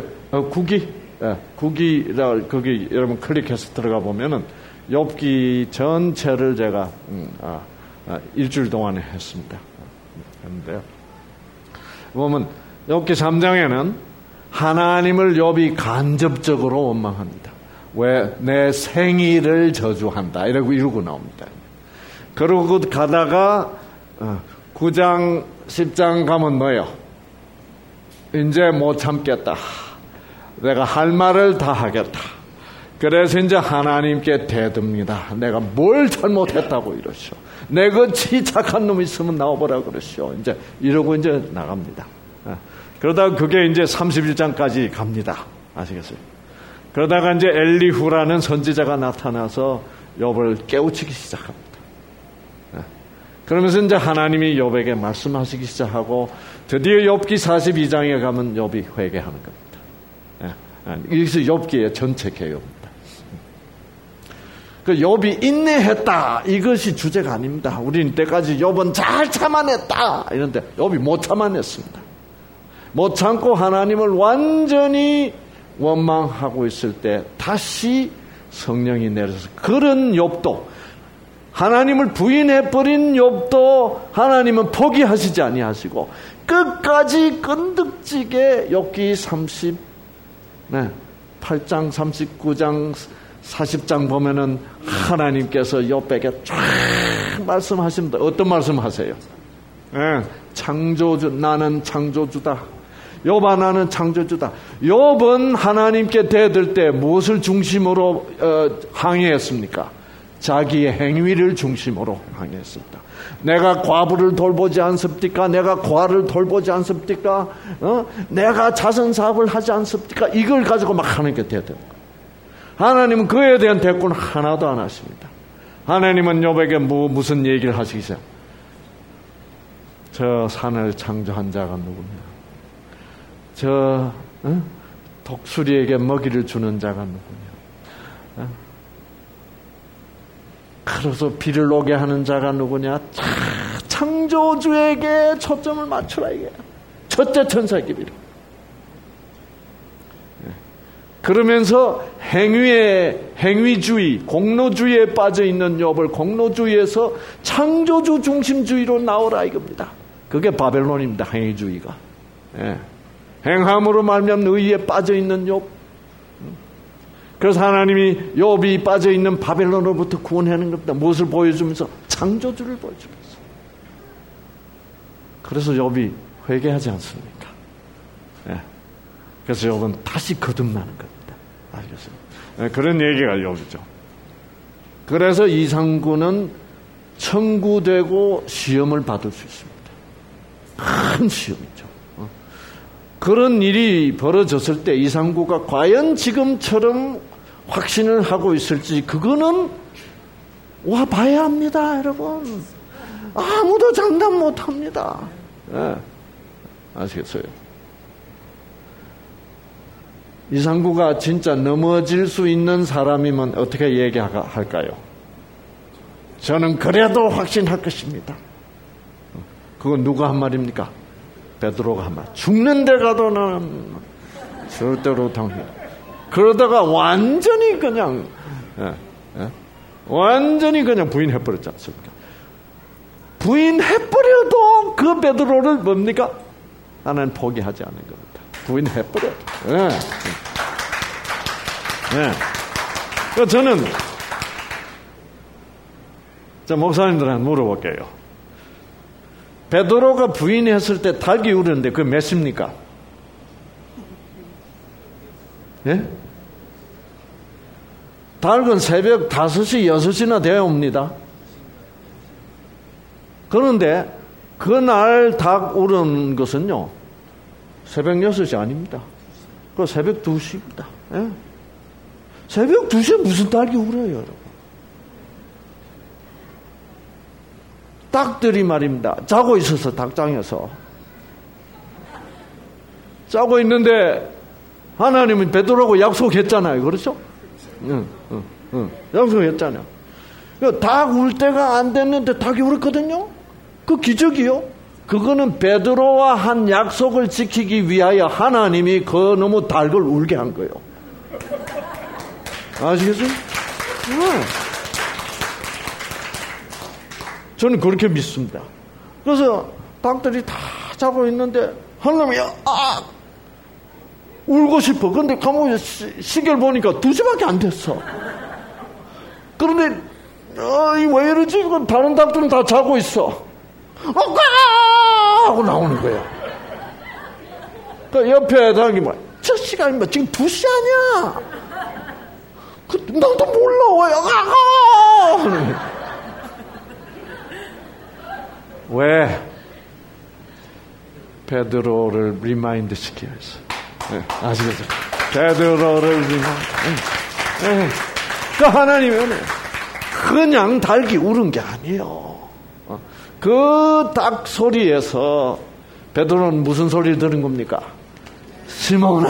9기라 거기 여러분 클릭해서 들어가 보면은 욥기 전체를 제가 일주일 동안에 했습니다. 했는데요. 보면 욥기 3장에는 하나님을 욥이 간접적으로 원망합니다. 왜 내 생일을 저주한다 이러고 나옵니다. 그러고 가다가 9장 10장 가면 뭐예요? 이제 못 참겠다. 내가 할 말을 다 하겠다. 그래서 이제 하나님께 대듭니다. 내가 뭘 잘못했다고 이러시오. 내같이 착한 놈이 있으면 나와보라 그러시오. 이제 이러고 이제 나갑니다. 그러다가 그게 이제 31장까지 갑니다. 아시겠어요? 그러다가 이제 엘리후라는 선지자가 나타나서 욥을 깨우치기 시작합니다. 그러면서 이제 하나님이 욥에게 말씀하시기 시작하고 드디어 욥기 42장에 가면 욥이 회개하는 겁니다. 이것이 욥기의 전체 개요입니다. 그 욥이 인내했다 이것이 주제가 아닙니다. 우리는 이때까지 욥은 잘 참아냈다 이런데 욥이 못 참아냈습니다. 못 참고 하나님을 완전히 원망하고 있을 때 다시 성령이 내려서 그런 욥도 하나님을 부인해버린 욥도 하나님은 포기하시지 아니하시고 끝까지 끈득지게 욥기 38장 39장 40장 보면은 하나님께서 욥에게 쫙 말씀하십니다. 어떤 말씀하세요? 창조주, 나는 창조주다. 욥아 나는 창조주다. 욥은 하나님께 대들 때 무엇을 중심으로 항의했습니까? 자기의 행위를 중심으로 항의했습니다. 내가 과부를 돌보지 않습니까? 내가 과를 돌보지 않습니까? 내가 자선사업을 하지 않습니까? 이걸 가지고 막 하나님께 대들. 하나님은 그에 대한 대꾸는 하나도 안 하십니다. 하나님은 욥에게 무슨 얘기를 하시겠어요? 저 산을 창조한 자가 누구냐? 저 독수리에게 먹이를 주는 자가 누구냐? 그래서 비를 오게 하는 자가 누구냐? 창조주에게 초점을 맞추라 이게. 첫째 천사기비로. 그러면서 행위주의, 공로주의에 빠져 있는 욥을 공로주의에서 창조주 중심주의로 나오라 이겁니다. 그게 바벨론입니다. 행위주의가. 행함으로 말미암는 의에 빠져 있는 욥. 그래서 하나님이 욥이 빠져 있는 바벨론으로부터 구원하는 겁니다. 무엇을 보여주면서? 창조주를 보여주면서. 그래서 욥이 회개하지 않습니까? 그래서 욥은 다시 거듭나는 겁니다. 알겠어요? 그런 얘기가 욥이죠. 그래서 이상구는 청구되고 시험을 받을 수 있습니다. 큰 시험이죠. 그런 일이 벌어졌을 때 이상구가 과연 지금처럼 확신을 하고 있을지 그거는 와봐야 합니다, 여러분. 아무도 장담 못합니다. 네. 아시겠어요? 이상구가 진짜 넘어질 수 있는 사람이면 어떻게 얘기할까요? 저는 그래도 확신할 것입니다. 그건 누가 한 말입니까? 베드로가 한 말. 죽는 데 가도 나는 절대로 당해. 그러다가 완전히 그냥 완전히 그냥 부인해버렸지 않습니까? 부인해버려도 그 베드로를 뭡니까? 하나는 포기하지 않는 겁니다. 부인해버려도. 네. 그래서 저는 목사님들한테 물어볼게요. 베드로가 부인했을 때 닭이 울었는데 그게 몇 시입니까? 예? 닭은 새벽 5시, 6시나 되어 옵니다. 그런데 그날 닭 울은 것은요, 새벽 6시 아닙니다. 그 새벽 2시입니다. 예? 새벽 2시에 무슨 닭이 울어요, 여러분? 닭들이 말입니다. 자고 있어서 닭장에서 자고 있는데 하나님은 베드로하고 약속했잖아요. 그렇죠? 응. 약속했잖아요. 닭 울 때가 안 됐는데 닭이 울었거든요. 그 기적이요. 그거는 베드로와 한 약속을 지키기 위하여 하나님이 그 너무 닭을 울게 한 거예요. 아시겠어요? 저는 그렇게 믿습니다. 그래서 닭들이 다 자고 있는데 하나님이 울고 싶어. 근데 가만히 시계를 보니까 2시밖에 안 됐어. 그런데 왜 이러지? 다른 닭들은 다 자고 있어. 하고 나오는 거예요. 그 옆에 닭이 저 시간이 지금 2시 아니야? 나도 몰라. 왜? 베드로를 리마인드 시켜야 했어. 네, 아시겠죠? 베드로를 리마인드. 그 하나님은 그냥 닭이 울은 게 아니에요. 그 닭 소리에서 베드로는 무슨 소리를 들은 겁니까? 시몬아,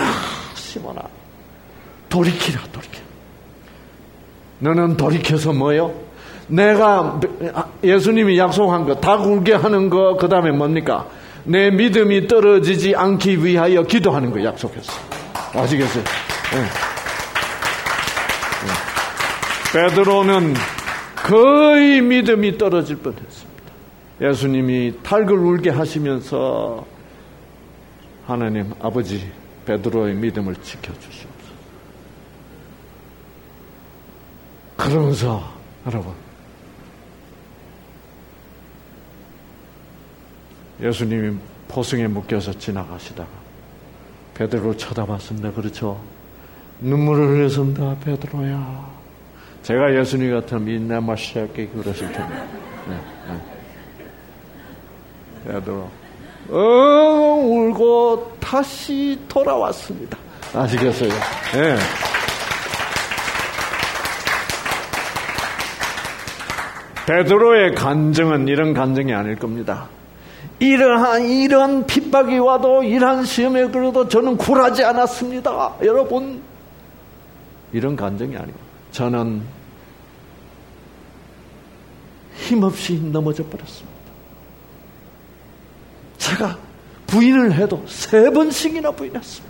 돌이키라. 너는 돌이켜서 뭐요? 내가 예수님이 약속한 거, 닭 울게 하는 거, 그 다음에 뭡니까? 내 믿음이 떨어지지 않기 위하여 기도하는 거 약속했어. 아시겠어요? 베드로는 거의 믿음이 떨어질 뻔했습니다. 예수님이 닭을 울게 하시면서 하나님 아버지 베드로의 믿음을 지켜주시옵소서. 그러면서 여러분, 예수님이 포승에 묶여서 지나가시다가 베드로를 쳐다봤습니다. 그렇죠? 눈물을 흘렸습니다. 베드로야, 제가 예수님 같으면 인내마시게 그러실 텐데. 베드로 울고 다시 돌아왔습니다. 아시겠어요? 네. 베드로의 간증은 이런 간증이 아닐 겁니다. 이런 핍박이 와도 이러한 시험에 걸려도 저는 굴하지 않았습니다. 여러분, 이런 간증이 아니고 저는 힘없이 넘어져 버렸습니다. 제가 부인을 해도 3번씩이나 부인했습니다.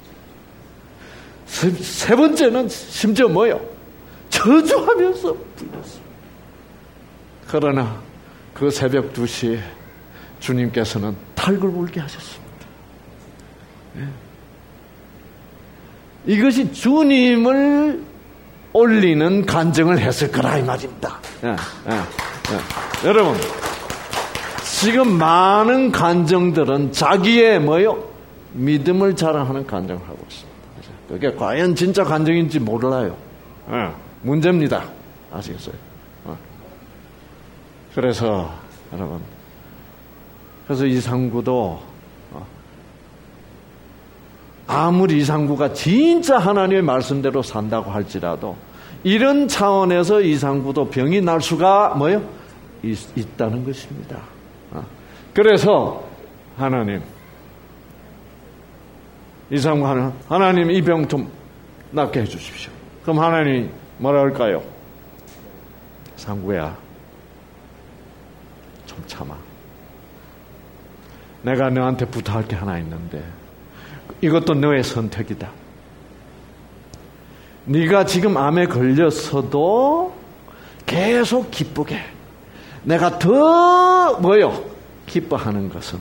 세 번째는 심지어 뭐요? 저주하면서 부인했습니다. 그러나 그 새벽 2시에 주님께서는 닭을 울게 하셨습니다. 이것이 주님을 올리는 간증을 했을 거라 이 말입니다. 여러분, 지금 많은 간증들은 자기의 뭐요? 믿음을 자랑하는 간증을 하고 있습니다. 그게 과연 진짜 간증인지 몰라요. 문제입니다. 아시겠어요? 그래서 여러분, 그래서 이상구도 아무리 이상구가 진짜 하나님의 말씀대로 산다고 할지라도 이런 차원에서 이상구도 병이 날 수가 뭐요? 있다는 것입니다. 그래서 하나님, 이상구 하나님 이 병 좀 낫게 해주십시오. 그럼 하나님이 뭐라 할까요? 상구야, 좀 참아. 내가 너한테 부탁할 게 하나 있는데 이것도 너의 선택이다. 네가 지금 암에 걸렸어도 계속 기쁘게 내가 더 뭐요? 기뻐하는 것은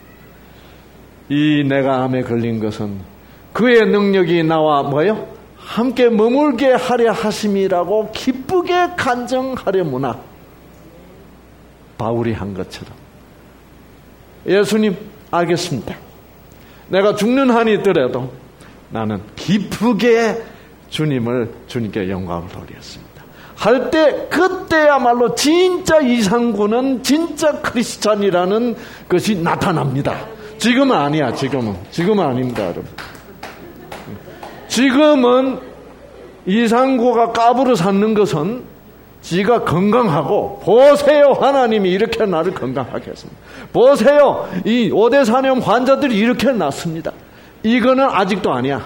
이 내가 암에 걸린 것은 그의 능력이 나와 뭐요? 함께 머물게 하려 하심이라고 기쁘게 간증하려무나. 바울이 한 것처럼 예수님 알겠습니다. 내가 죽는 한이 있더라도 나는 기쁘게 주님께 영광을 돌리겠습니다. 할 때 그때야말로 진짜 이상구는 진짜 크리스찬이라는 것이 나타납니다. 지금은 아니야. 지금은 아닙니다, 여러분. 지금은 이상구가 까부러 사는 것은 지가 건강하고 보세요, 하나님이 이렇게 나를 건강하게 했습니다. 보세요, 이 오대사염 환자들이 이렇게 낫습니다. 이거는 아직도 아니야.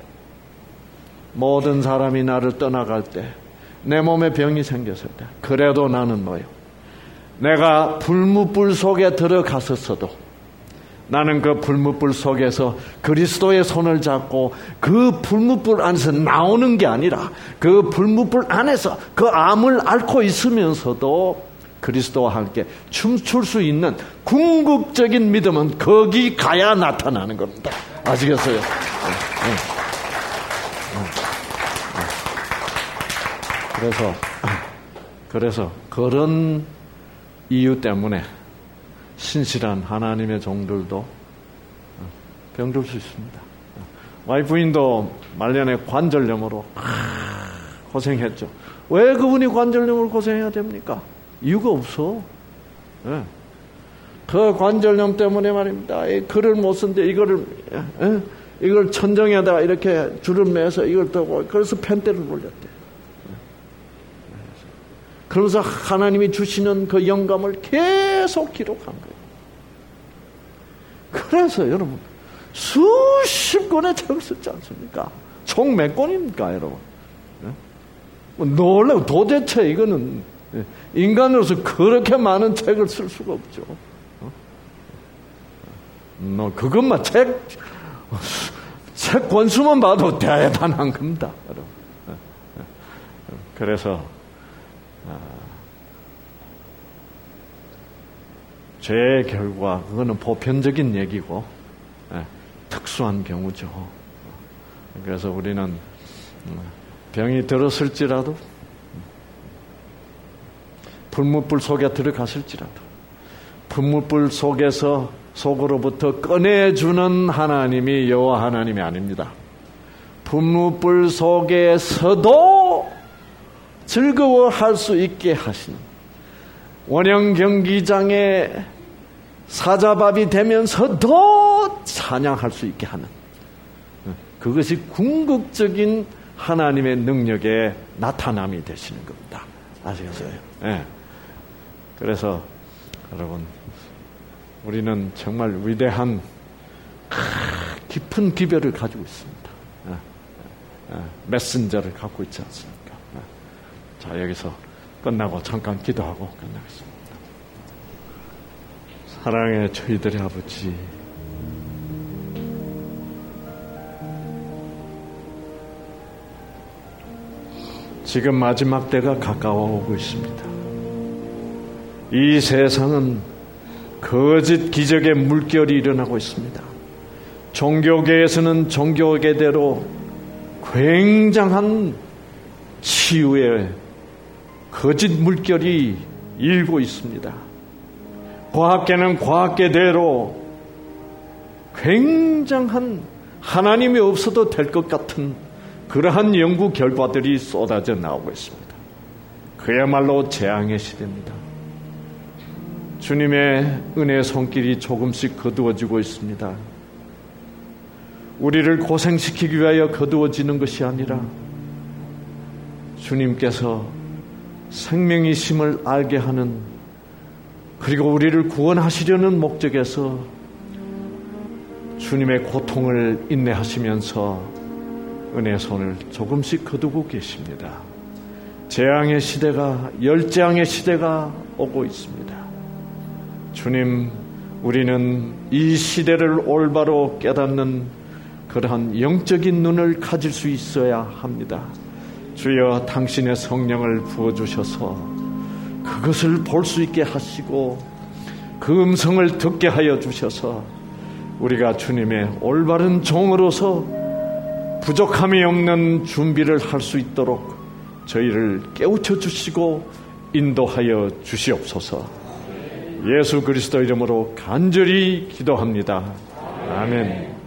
모든 사람이 나를 떠나갈 때 내 몸에 병이 생겼을 때 그래도 나는 뭐예요? 내가 불무불 속에 들어갔었어도 나는 그 불무불 속에서 그리스도의 손을 잡고 그 불무불 안에서 나오는 게 아니라 그 불무불 안에서 그 암을 앓고 있으면서도 그리스도와 함께 춤출 수 있는 궁극적인 믿음은 거기 가야 나타나는 겁니다. 아시겠어요? 그래서 그런 이유 때문에 신실한 하나님의 종들도 병들 수 있습니다. 와이프인도 말년에 관절염으로 고생했죠. 왜 그분이 관절염으로 고생해야 됩니까? 이유가 없어. 네. 그 관절염 때문에 말입니다. 글을 못 쓰는데 이걸 천정에다가 이렇게 줄을 매서 이걸 뜨고 그래서 펜대를 올렸대. 그러면서 하나님이 주시는 그 영감을 계속 기록한 거예요. 그래서 여러분 수십 권의 책을 썼지 않습니까? 총 몇 권입니까, 여러분? 놀라워. 도대체 이거는 인간으로서 그렇게 많은 책을 쓸 수가 없죠. 그것만 책 권수만 봐도 대단한 겁니다, 여러분. 그래서 죄의 결과, 그거는 보편적인 얘기고 특수한 경우죠. 그래서 우리는 병이 들었을지라도 불무불 속에 들어갔을지라도 불무불 속으로부터 꺼내주는 하나님이 여호와 하나님이 아닙니다. 불무불 속에서도 즐거워할 수 있게 하시는 원형 경기장의 사자밥이 되면서도 찬양할 수 있게 하는 그것이 궁극적인 하나님의 능력의 나타남이 되시는 겁니다. 아시겠어요? 네. 그래서 여러분 우리는 정말 위대한 깊은 기별을 가지고 있습니다. 메신저를 갖고 있지 않습니까? 자, 여기서 끝나고 잠깐 기도하고 끝나겠습니다. 사랑의 저희들의 아버지, 지금 마지막 때가 가까워 오고 있습니다. 이 세상은 거짓 기적의 물결이 일어나고 있습니다. 종교계에서는 종교계대로 굉장한 치유의 거짓 물결이 일고 있습니다. 과학계는 과학계대로 굉장한 하나님이 없어도 될 것 같은 그러한 연구 결과들이 쏟아져 나오고 있습니다. 그야말로 재앙의 시대입니다. 주님의 은혜의 손길이 조금씩 거두어지고 있습니다. 우리를 고생시키기 위하여 거두어지는 것이 아니라 주님께서 생명이심을 알게 하는, 그리고 우리를 구원하시려는 목적에서 주님의 고통을 인내하시면서 은혜의 손을 조금씩 거두고 계십니다. 재앙의 시대가, 열재앙의 시대가 오고 있습니다. 주님, 우리는 이 시대를 올바로 깨닫는 그러한 영적인 눈을 가질 수 있어야 합니다. 주여, 당신의 성령을 부어주셔서 그것을 볼 수 있게 하시고 그 음성을 듣게 하여 주셔서 우리가 주님의 올바른 종으로서 부족함이 없는 준비를 할 수 있도록 저희를 깨우쳐 주시고 인도하여 주시옵소서. 예수 그리스도 이름으로 간절히 기도합니다. 아멘.